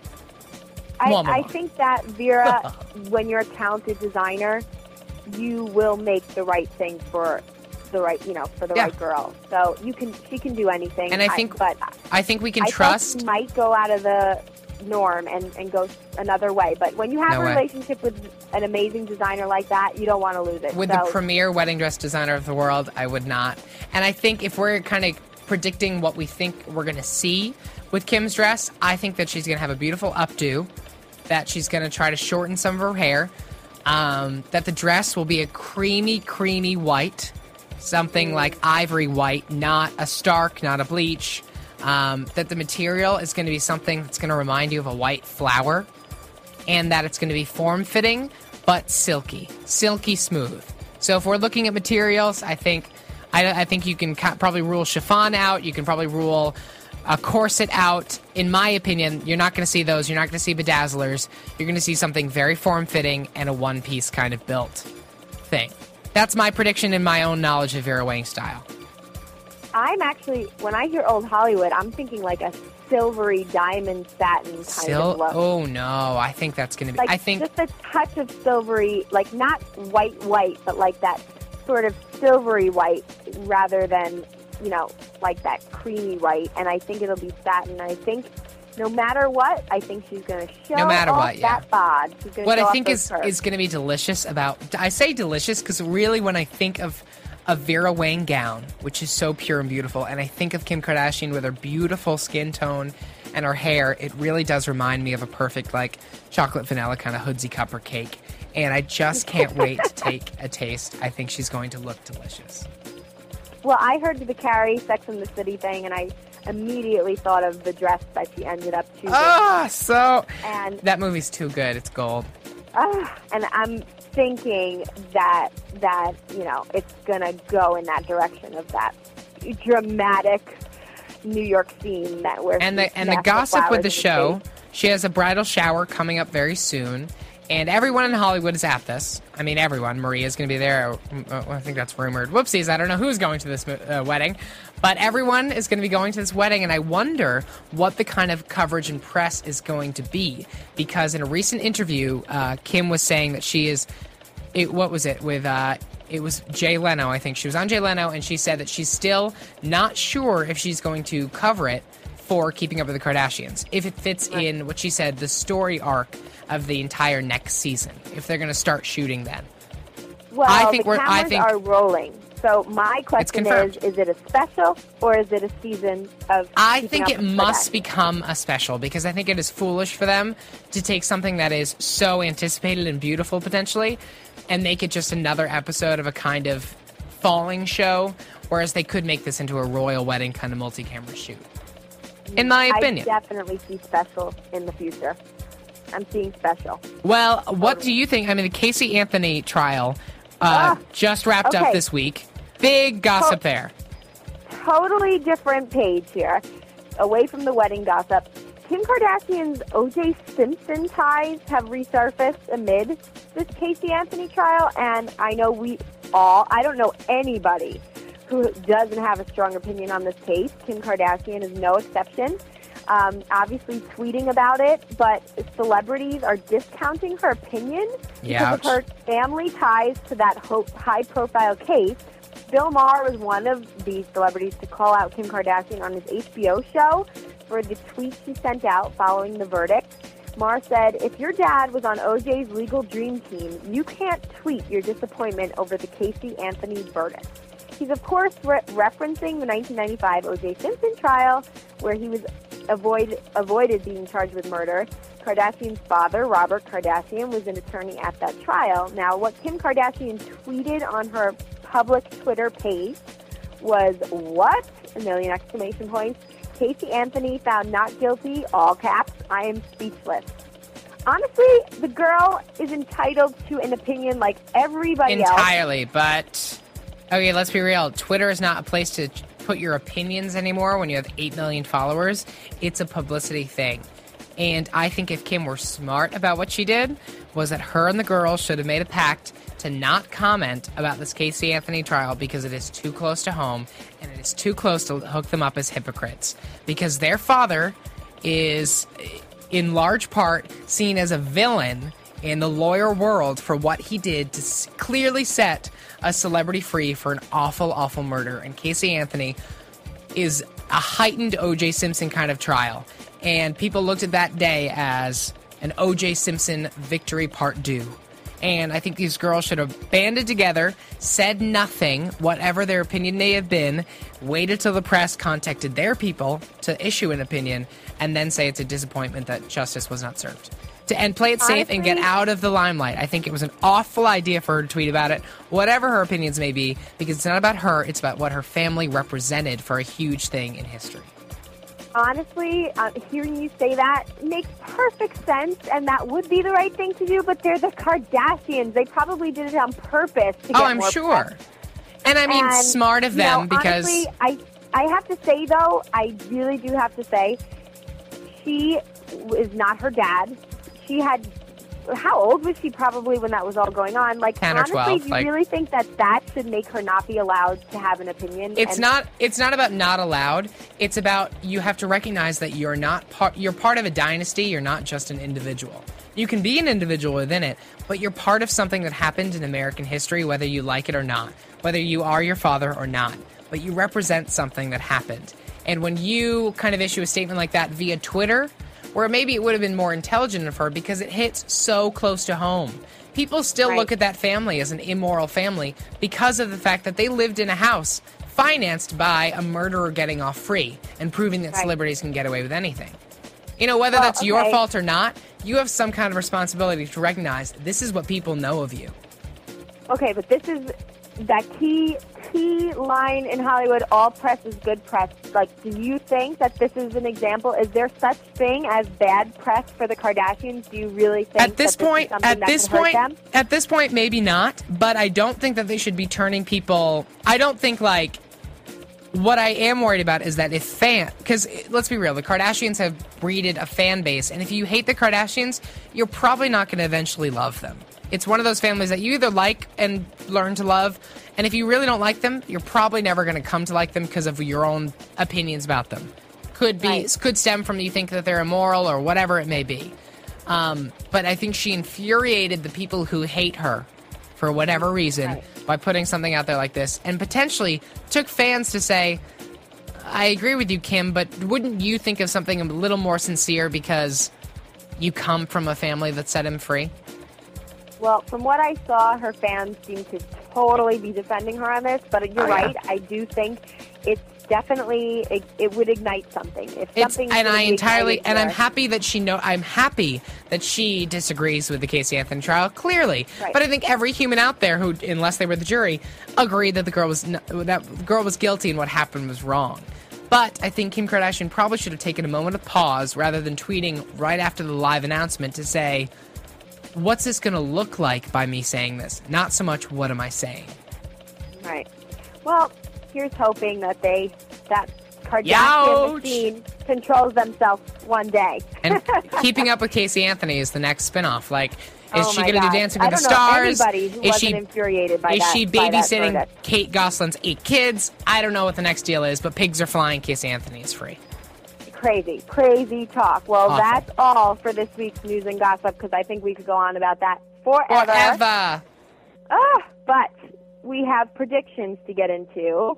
[SPEAKER 4] I,
[SPEAKER 5] Mwah, mwah,
[SPEAKER 4] I
[SPEAKER 5] mwah.
[SPEAKER 4] think that Vera, when you're a talented designer, you will make the right thing for the right, you know, for the
[SPEAKER 5] Yeah.
[SPEAKER 4] right girl. So you can, she can do anything.
[SPEAKER 5] And I think
[SPEAKER 4] but
[SPEAKER 5] I think we can
[SPEAKER 4] I thought
[SPEAKER 5] trust.
[SPEAKER 4] she might go out of the norm and, and go another way. But when you have
[SPEAKER 5] No
[SPEAKER 4] a
[SPEAKER 5] way.
[SPEAKER 4] relationship with an amazing designer like that, you don't want to lose it.
[SPEAKER 5] With
[SPEAKER 4] so,
[SPEAKER 5] the premier wedding dress designer of the world, I would not. And I think if we're kind of predicting what we think we're going to see with Kim's dress, I think that she's going to have a beautiful updo, that she's going to try to shorten some of her hair, um, that the dress will be a creamy, creamy white, something like ivory white, not a stark, not a bleach, um, that the material is going to be something that's going to remind you of a white flower, and that it's going to be form-fitting, but silky, silky smooth. So if we're looking at materials, I think I, I think you can ca- probably rule chiffon out. You can probably rule a corset out. In my opinion, you're not going to see those. You're not going to see bedazzlers. You're going to see something very form-fitting and a one-piece kind of built thing. That's my prediction in my own knowledge of Vera Wang style.
[SPEAKER 4] I'm actually, when I hear old Hollywood, I'm thinking like a silvery diamond satin kind
[SPEAKER 5] Sil-
[SPEAKER 4] of look.
[SPEAKER 5] oh no, I think that's going to be.
[SPEAKER 4] Like
[SPEAKER 5] I think
[SPEAKER 4] just a touch of silvery, like not white white, but like that sort of silvery white rather than, you know, like that creamy white. And I think it'll be satin. I think no matter what, I think she's going to show
[SPEAKER 5] No matter
[SPEAKER 4] off
[SPEAKER 5] what, yeah.
[SPEAKER 4] that bod. She's gonna
[SPEAKER 5] what
[SPEAKER 4] show
[SPEAKER 5] I
[SPEAKER 4] off
[SPEAKER 5] think
[SPEAKER 4] those
[SPEAKER 5] is
[SPEAKER 4] curves.
[SPEAKER 5] is going to be delicious about. I say delicious because really, when I think of a Vera Wang gown, which is so pure and beautiful, and I think of Kim Kardashian with her beautiful skin tone and her hair, it really does remind me of a perfect, like, chocolate vanilla kind of hoodsy cupper cake. And I just can't wait to take a taste. I think she's going to look delicious.
[SPEAKER 4] Well, I heard the Carrie Sex and the City thing, and I immediately thought of the dress that she ended up choosing.
[SPEAKER 5] Ah, so
[SPEAKER 4] and
[SPEAKER 5] that movie's too good. It's gold.
[SPEAKER 4] Uh, and I'm thinking that that you know it's gonna go in that direction of that dramatic New York scene that where
[SPEAKER 5] And
[SPEAKER 4] she
[SPEAKER 5] the and the
[SPEAKER 4] smashed
[SPEAKER 5] gossip with
[SPEAKER 4] flowers
[SPEAKER 5] the
[SPEAKER 4] in
[SPEAKER 5] show,
[SPEAKER 4] face.
[SPEAKER 5] she has a bridal shower coming up very soon, and everyone in Hollywood is at this. I mean, everyone. Maria's going to be there. Uh, I think that's rumored. Whoopsies! I don't know who's going to this uh, wedding, but everyone is going to be going to this wedding, and I wonder what the kind of coverage and press is going to be, because in a recent interview, uh, Kim was saying that she is. It, what was it with? Uh, it was Jay Leno. I think she was on Jay Leno, and she said that she's still not sure if she's going to cover it for Keeping Up with the Kardashians, if it fits in what she said, the story arc of the entire next season, if they're going to start shooting then.
[SPEAKER 4] Well,
[SPEAKER 5] I think
[SPEAKER 4] the
[SPEAKER 5] we're-
[SPEAKER 4] cameras
[SPEAKER 5] I think-
[SPEAKER 4] are rolling. So my question
[SPEAKER 5] confirmed.
[SPEAKER 4] is: is it a special or is it a season of?
[SPEAKER 5] I
[SPEAKER 4] Keeping
[SPEAKER 5] think
[SPEAKER 4] Up
[SPEAKER 5] it
[SPEAKER 4] with the
[SPEAKER 5] must
[SPEAKER 4] Kardashians?
[SPEAKER 5] become a special, because I think it is foolish for them to take something that is so anticipated and beautiful potentially and make it just another episode of a kind of falling show, whereas they could make this into a royal wedding kind of multi-camera shoot. In my opinion.
[SPEAKER 4] I definitely see special in the future. I'm seeing special.
[SPEAKER 5] Well, what do you think? I mean, the Casey Anthony trial uh,
[SPEAKER 4] Ah,
[SPEAKER 5] just wrapped up
[SPEAKER 4] okay.
[SPEAKER 5] this week. Big gossip
[SPEAKER 4] To-
[SPEAKER 5] there.
[SPEAKER 4] Totally different page here, away from the wedding gossip. Kim Kardashian's O J Simpson ties have resurfaced amid this Casey Anthony trial, and I know we all, I don't know anybody who doesn't have a strong opinion on this case. Kim Kardashian is no exception. Um, obviously tweeting about it, but celebrities are discounting her opinion
[SPEAKER 5] Yeah,
[SPEAKER 4] because of her family ties to that ho- high-profile case. Bill Maher was one of the celebrities to call out Kim Kardashian on his H B O show for the tweet she sent out following the verdict. Maher said, if your dad was on O J's legal dream team, you can't tweet your disappointment over the Casey Anthony verdict. He's, of course, re- referencing the nineteen ninety-five O J Simpson trial, where he was avoid, avoided being charged with murder. Kardashian's father, Robert Kardashian, was an attorney at that trial. Now, what Kim Kardashian tweeted on her public Twitter page was, what? A million exclamation points. Casey Anthony found not guilty, all caps. I am speechless. Honestly, the girl is entitled to an opinion like everybody
[SPEAKER 5] Entirely,
[SPEAKER 4] else.
[SPEAKER 5] Entirely, but... Okay, let's be real. Twitter is not a place to put your opinions anymore when you have eight million followers. It's a publicity thing. And I think if Kim were smart about what she did, was that her and the girl should have made a pact to not comment about this Casey Anthony trial because it is too close to home and it is too close to hook them up as hypocrites. Because their father is, in large part, seen as a villain in the lawyer world for what he did to s- clearly set a celebrity free for an awful, awful murder. And Casey Anthony is a heightened O J Simpson kind of trial. And people looked at that day as an O J Simpson victory part due. And I think these girls should have banded together, said nothing, whatever their opinion may have been, waited till the press contacted their people to issue an opinion, and then say it's a disappointment that justice was not served. To and play it safe
[SPEAKER 4] Honestly,
[SPEAKER 5] and get out of the limelight. I think it was an awful idea for her to tweet about it, whatever her opinions may be, because it's not about her, it's about what her family represented for a huge thing in history.
[SPEAKER 4] Honestly, uh, hearing you say that makes perfect sense, and that would be the right thing to do, but they're the Kardashians. They probably did it on purpose to get
[SPEAKER 5] Oh, I'm
[SPEAKER 4] more
[SPEAKER 5] sure.
[SPEAKER 4] press.
[SPEAKER 5] And I mean,
[SPEAKER 4] And,
[SPEAKER 5] smart of
[SPEAKER 4] you
[SPEAKER 5] them,
[SPEAKER 4] know,
[SPEAKER 5] because...
[SPEAKER 4] Honestly, I, I have to say, though, I really do have to say, she is not her dad. She had... How old was she probably when that was all going on? Like,
[SPEAKER 5] ten or
[SPEAKER 4] honestly,
[SPEAKER 5] twelve,
[SPEAKER 4] do you
[SPEAKER 5] like-
[SPEAKER 4] really think that that should make her not be allowed to have an opinion?
[SPEAKER 5] It's
[SPEAKER 4] And-
[SPEAKER 5] not. It's not about not allowed. It's about you have to recognize that you're not part. You're part of a dynasty. You're not just an individual. You can be an individual within it, but you're part of something that happened in American history, whether you like it or not, whether you are your father or not. But you represent something that happened. And when you kind of issue a statement like that via Twitter, where maybe it would have been more intelligent of her because it hits so close to home. People still
[SPEAKER 4] Right.
[SPEAKER 5] look at that family as an immoral family because of the fact that they lived in a house financed by a murderer getting off free and proving that
[SPEAKER 4] Right.
[SPEAKER 5] celebrities can get away with anything. You know, whether
[SPEAKER 4] Well,
[SPEAKER 5] that's your
[SPEAKER 4] okay.
[SPEAKER 5] fault or not, you have some kind of responsibility to recognize this is what people know of you.
[SPEAKER 4] Okay, but this is that key key line in Hollywood, all press is good press. Like, do you think that this is an example? Is there such thing as bad press for the Kardashians? Do you really think
[SPEAKER 5] At this
[SPEAKER 4] that this
[SPEAKER 5] point,
[SPEAKER 4] is something
[SPEAKER 5] at
[SPEAKER 4] that
[SPEAKER 5] this
[SPEAKER 4] could hurt
[SPEAKER 5] point,
[SPEAKER 4] them?
[SPEAKER 5] at this point, maybe not. But I don't think that they should be turning people. I don't think like. What I am worried about is that if fan, because let's be real, the Kardashians have breeded a fan base, and if you hate the Kardashians, you're probably not going to eventually love them. It's one of those families that you either like and learn to love, and if you really don't like them, you're probably never going to come to like them because of your own opinions about them. Could be,
[SPEAKER 4] Right.
[SPEAKER 5] could stem from you think that they're immoral or whatever it may be. Um, but I think she infuriated the people who hate her for whatever reason
[SPEAKER 4] Right.
[SPEAKER 5] by putting something out there like this, and potentially took fans to say, I agree with you, Kim, but wouldn't you think of something a little more sincere because you come from a family that set him free?
[SPEAKER 4] Well, from what I saw, her fans seem to totally be defending her on this, but you're
[SPEAKER 5] Oh, yeah.
[SPEAKER 4] right. I do think it's definitely, it, it would ignite something. If
[SPEAKER 5] It's,
[SPEAKER 4] something
[SPEAKER 5] and I entirely, and I'm
[SPEAKER 4] happy.
[SPEAKER 5] happy that she know. I'm happy that she disagrees with the Casey Anthony trial. Clearly,
[SPEAKER 4] Right.
[SPEAKER 5] but I think every human out there who, unless they were the jury, agreed that the girl was n- that the girl was guilty and what happened was wrong. But I think Kim Kardashian probably should have taken a moment of pause rather than tweeting right after the live announcement to say, "What's this going to look like by me saying this?" Not so much, "What am I saying?"
[SPEAKER 4] Right. Well, here's hoping that they, that Kardashian
[SPEAKER 5] Youch.
[SPEAKER 4] machine controls themselves one day.
[SPEAKER 5] And Keeping Up with Casey Anthony is the next spinoff. Like, is
[SPEAKER 4] Oh
[SPEAKER 5] she
[SPEAKER 4] my
[SPEAKER 5] going to do
[SPEAKER 4] God.
[SPEAKER 5] Dancing with
[SPEAKER 4] I
[SPEAKER 5] the
[SPEAKER 4] don't know
[SPEAKER 5] Stars?
[SPEAKER 4] anybody who
[SPEAKER 5] is
[SPEAKER 4] wasn't
[SPEAKER 5] she
[SPEAKER 4] infuriated by
[SPEAKER 5] is
[SPEAKER 4] that.
[SPEAKER 5] she
[SPEAKER 4] by that
[SPEAKER 5] babysitting
[SPEAKER 4] verdict.
[SPEAKER 5] Kate Gosselin's eight kids? I don't know what the next deal is, but pigs are flying. Casey Anthony is free.
[SPEAKER 4] Crazy, crazy talk. Well,
[SPEAKER 5] Awful.
[SPEAKER 4] that's all for this week's news and gossip because I think we could go on about that forever.
[SPEAKER 5] Forever.
[SPEAKER 4] Ah, but we have predictions to get into.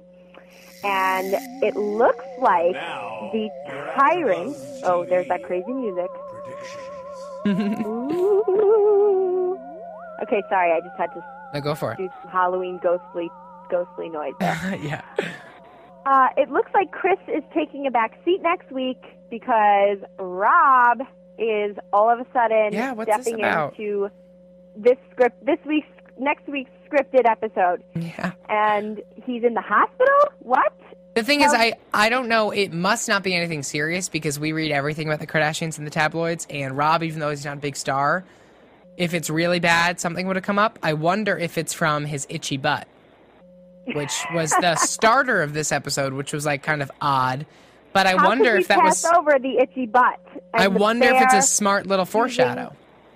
[SPEAKER 4] And it looks like the tyrant. Oh, there's that crazy music. Ooh. Okay, sorry, I just had to
[SPEAKER 5] No, go for it.
[SPEAKER 4] do some Halloween ghostly ghostly noise there.
[SPEAKER 5] Yeah.
[SPEAKER 4] Uh, it looks like Chris is taking a back seat next week because Rob is all of a sudden
[SPEAKER 5] Yeah, what's this
[SPEAKER 4] stepping
[SPEAKER 5] about?
[SPEAKER 4] into this script, this week's, next week's scripted episode.
[SPEAKER 5] Yeah.
[SPEAKER 4] And he's in the hospital? What?
[SPEAKER 5] The thing is, I, I don't know. It must not be anything serious because we read everything about the Kardashians in the tabloids. And Rob, even though he's not a big star, if it's really bad, something would have come up. I wonder if it's from his itchy butt, which was the starter of this episode, which was like kind of odd. But I
[SPEAKER 4] How
[SPEAKER 5] wonder
[SPEAKER 4] could we
[SPEAKER 5] if that
[SPEAKER 4] pass
[SPEAKER 5] was.
[SPEAKER 4] over the itchy butt. and
[SPEAKER 5] I
[SPEAKER 4] the
[SPEAKER 5] wonder if it's
[SPEAKER 4] bear
[SPEAKER 5] a smart little foreshadow.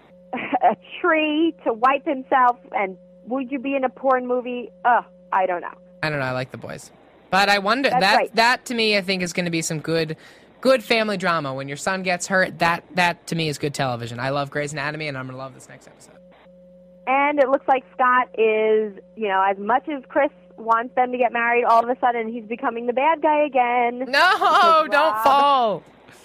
[SPEAKER 4] a tree to wipe himself, and would you be in a porn movie? Ugh, I don't know.
[SPEAKER 5] I don't know. I like the boys, but I wonder
[SPEAKER 4] That's
[SPEAKER 5] that
[SPEAKER 4] right.
[SPEAKER 5] that to me, I think, is going to be some good, good family drama. When your son gets hurt, that that to me is good television. I love Grey's Anatomy, and I'm going to love this next episode.
[SPEAKER 4] And it looks like Scott is, you know, as much as Chris wants them to get married, all of a sudden he's becoming the bad guy again.
[SPEAKER 5] No,
[SPEAKER 4] Because
[SPEAKER 5] don't
[SPEAKER 4] Rob-
[SPEAKER 5] fall.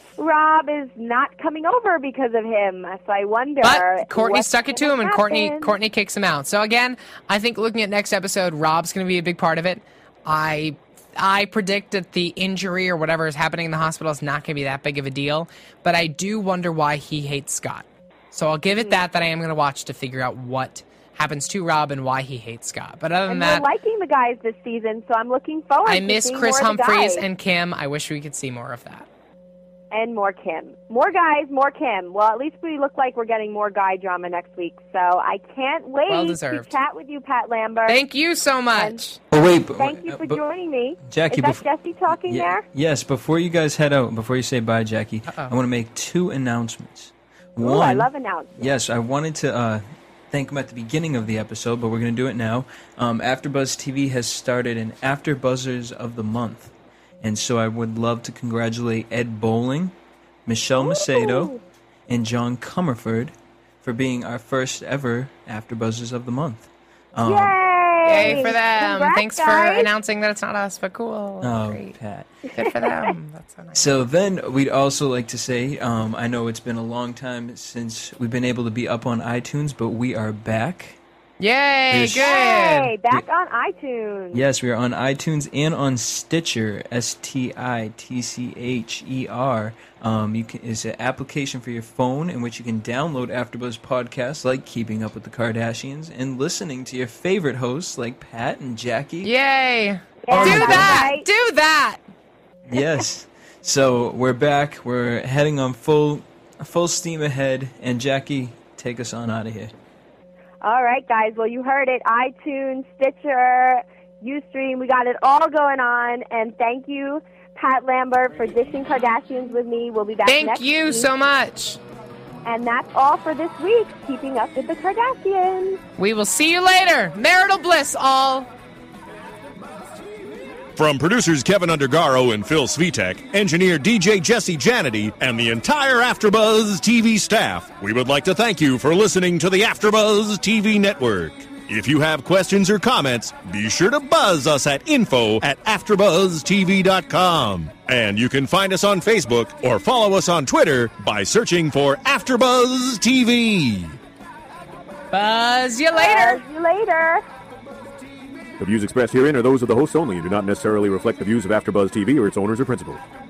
[SPEAKER 4] Rob is not coming over because of him, so I wonder.
[SPEAKER 5] But Courtney
[SPEAKER 4] what's
[SPEAKER 5] stuck it to
[SPEAKER 4] gonna
[SPEAKER 5] him, and Courtney
[SPEAKER 4] happen.
[SPEAKER 5] Courtney kicks him out. So again, I think looking at next episode, Rob's going to be a big part of it. I I predict that the injury or whatever is happening in the hospital is not going to be that big of a deal. But I do wonder why he hates Scott. So I'll give it that that I am going to watch to figure out what happens to Rob and why he hates Scott. But other than
[SPEAKER 4] And
[SPEAKER 5] that,
[SPEAKER 4] we're liking the guys this season, so I'm looking forward
[SPEAKER 5] I
[SPEAKER 4] to
[SPEAKER 5] miss
[SPEAKER 4] seeing
[SPEAKER 5] Chris
[SPEAKER 4] more of the
[SPEAKER 5] Humphries
[SPEAKER 4] guys.
[SPEAKER 5] and Kim. I wish we could see more of that.
[SPEAKER 4] And more Kim. More guys, more Kim. Well, at least we look like we're getting more guy drama next week. So I can't wait
[SPEAKER 5] Well
[SPEAKER 4] to
[SPEAKER 5] deserved.
[SPEAKER 4] chat with you, Pat Lambert.
[SPEAKER 5] Thank you so much.
[SPEAKER 10] Oh, wait. But,
[SPEAKER 4] Thank you
[SPEAKER 10] uh,
[SPEAKER 4] for
[SPEAKER 10] but-
[SPEAKER 4] joining me.
[SPEAKER 10] Jackie,
[SPEAKER 4] Is that
[SPEAKER 10] bef-
[SPEAKER 4] Jesse talking
[SPEAKER 10] Ye-
[SPEAKER 4] there?
[SPEAKER 10] Yes, before you guys head out, before you say bye, Jackie,
[SPEAKER 5] Uh-oh.
[SPEAKER 10] I want to make two announcements.
[SPEAKER 4] Ooh,
[SPEAKER 10] One,
[SPEAKER 4] I love announcements.
[SPEAKER 10] yes, I wanted to uh, thank him at the beginning of the episode, but we're going to do it now. Um, AfterBuzz T V has started an After Buzzers of the Month, and so I would love to congratulate Ed Bowling, Michelle Macedo, and John Comerford for being our first ever After Buzzers of the Month. Um,
[SPEAKER 4] Yay!
[SPEAKER 5] Yay for them.
[SPEAKER 4] Congrats,
[SPEAKER 5] Thanks
[SPEAKER 4] guys.
[SPEAKER 5] for announcing that it's not us, but cool.
[SPEAKER 10] Oh,
[SPEAKER 5] Great.
[SPEAKER 10] Pat.
[SPEAKER 5] Good for them. That's so nice.
[SPEAKER 10] So then we'd also like to say, um, I know it's been a long time since we've been able to be up on iTunes, but we are back.
[SPEAKER 5] Yay,
[SPEAKER 10] Yes.
[SPEAKER 5] good.
[SPEAKER 4] Hey, back on iTunes.
[SPEAKER 10] Yes, we are on iTunes and on Stitcher, S T I T C H E R. Um, you can, it's an application for your phone in which you can download AfterBuzz podcasts like Keeping Up with the Kardashians and listening to your favorite hosts like Pat and Jackie.
[SPEAKER 5] Yay.
[SPEAKER 4] Yeah,
[SPEAKER 5] Do
[SPEAKER 4] that's
[SPEAKER 5] that.
[SPEAKER 4] right.
[SPEAKER 5] Do that.
[SPEAKER 10] Yes. So we're back. We're heading on full full steam ahead. And Jackie, take us on out of here.
[SPEAKER 4] All right, guys. Well, you heard it. iTunes, Stitcher, Ustream. We got it all going on. And thank you, Pat Lambert, for dishing Kardashians with me. We'll be back
[SPEAKER 5] Thank
[SPEAKER 4] next
[SPEAKER 5] you
[SPEAKER 4] week.
[SPEAKER 5] so much.
[SPEAKER 4] And that's all for this week. Keeping Up with the Kardashians.
[SPEAKER 5] We will see you later. Marital bliss, all.
[SPEAKER 1] From producers Kevin Undergaro and Phil Svitek, engineer D J Jesse Janity, and the entire AfterBuzz T V staff, we would like to thank you for listening to the AfterBuzz T V network. If you have questions or comments, be sure to buzz us at info at after buzz t v dot com. And you can find us on Facebook or follow us on Twitter by searching for AfterBuzz T V.
[SPEAKER 5] Buzz you later.
[SPEAKER 4] See you later.
[SPEAKER 11] The views expressed herein are those of the hosts only and do not necessarily reflect the views of AfterBuzz T V or its owners or principals.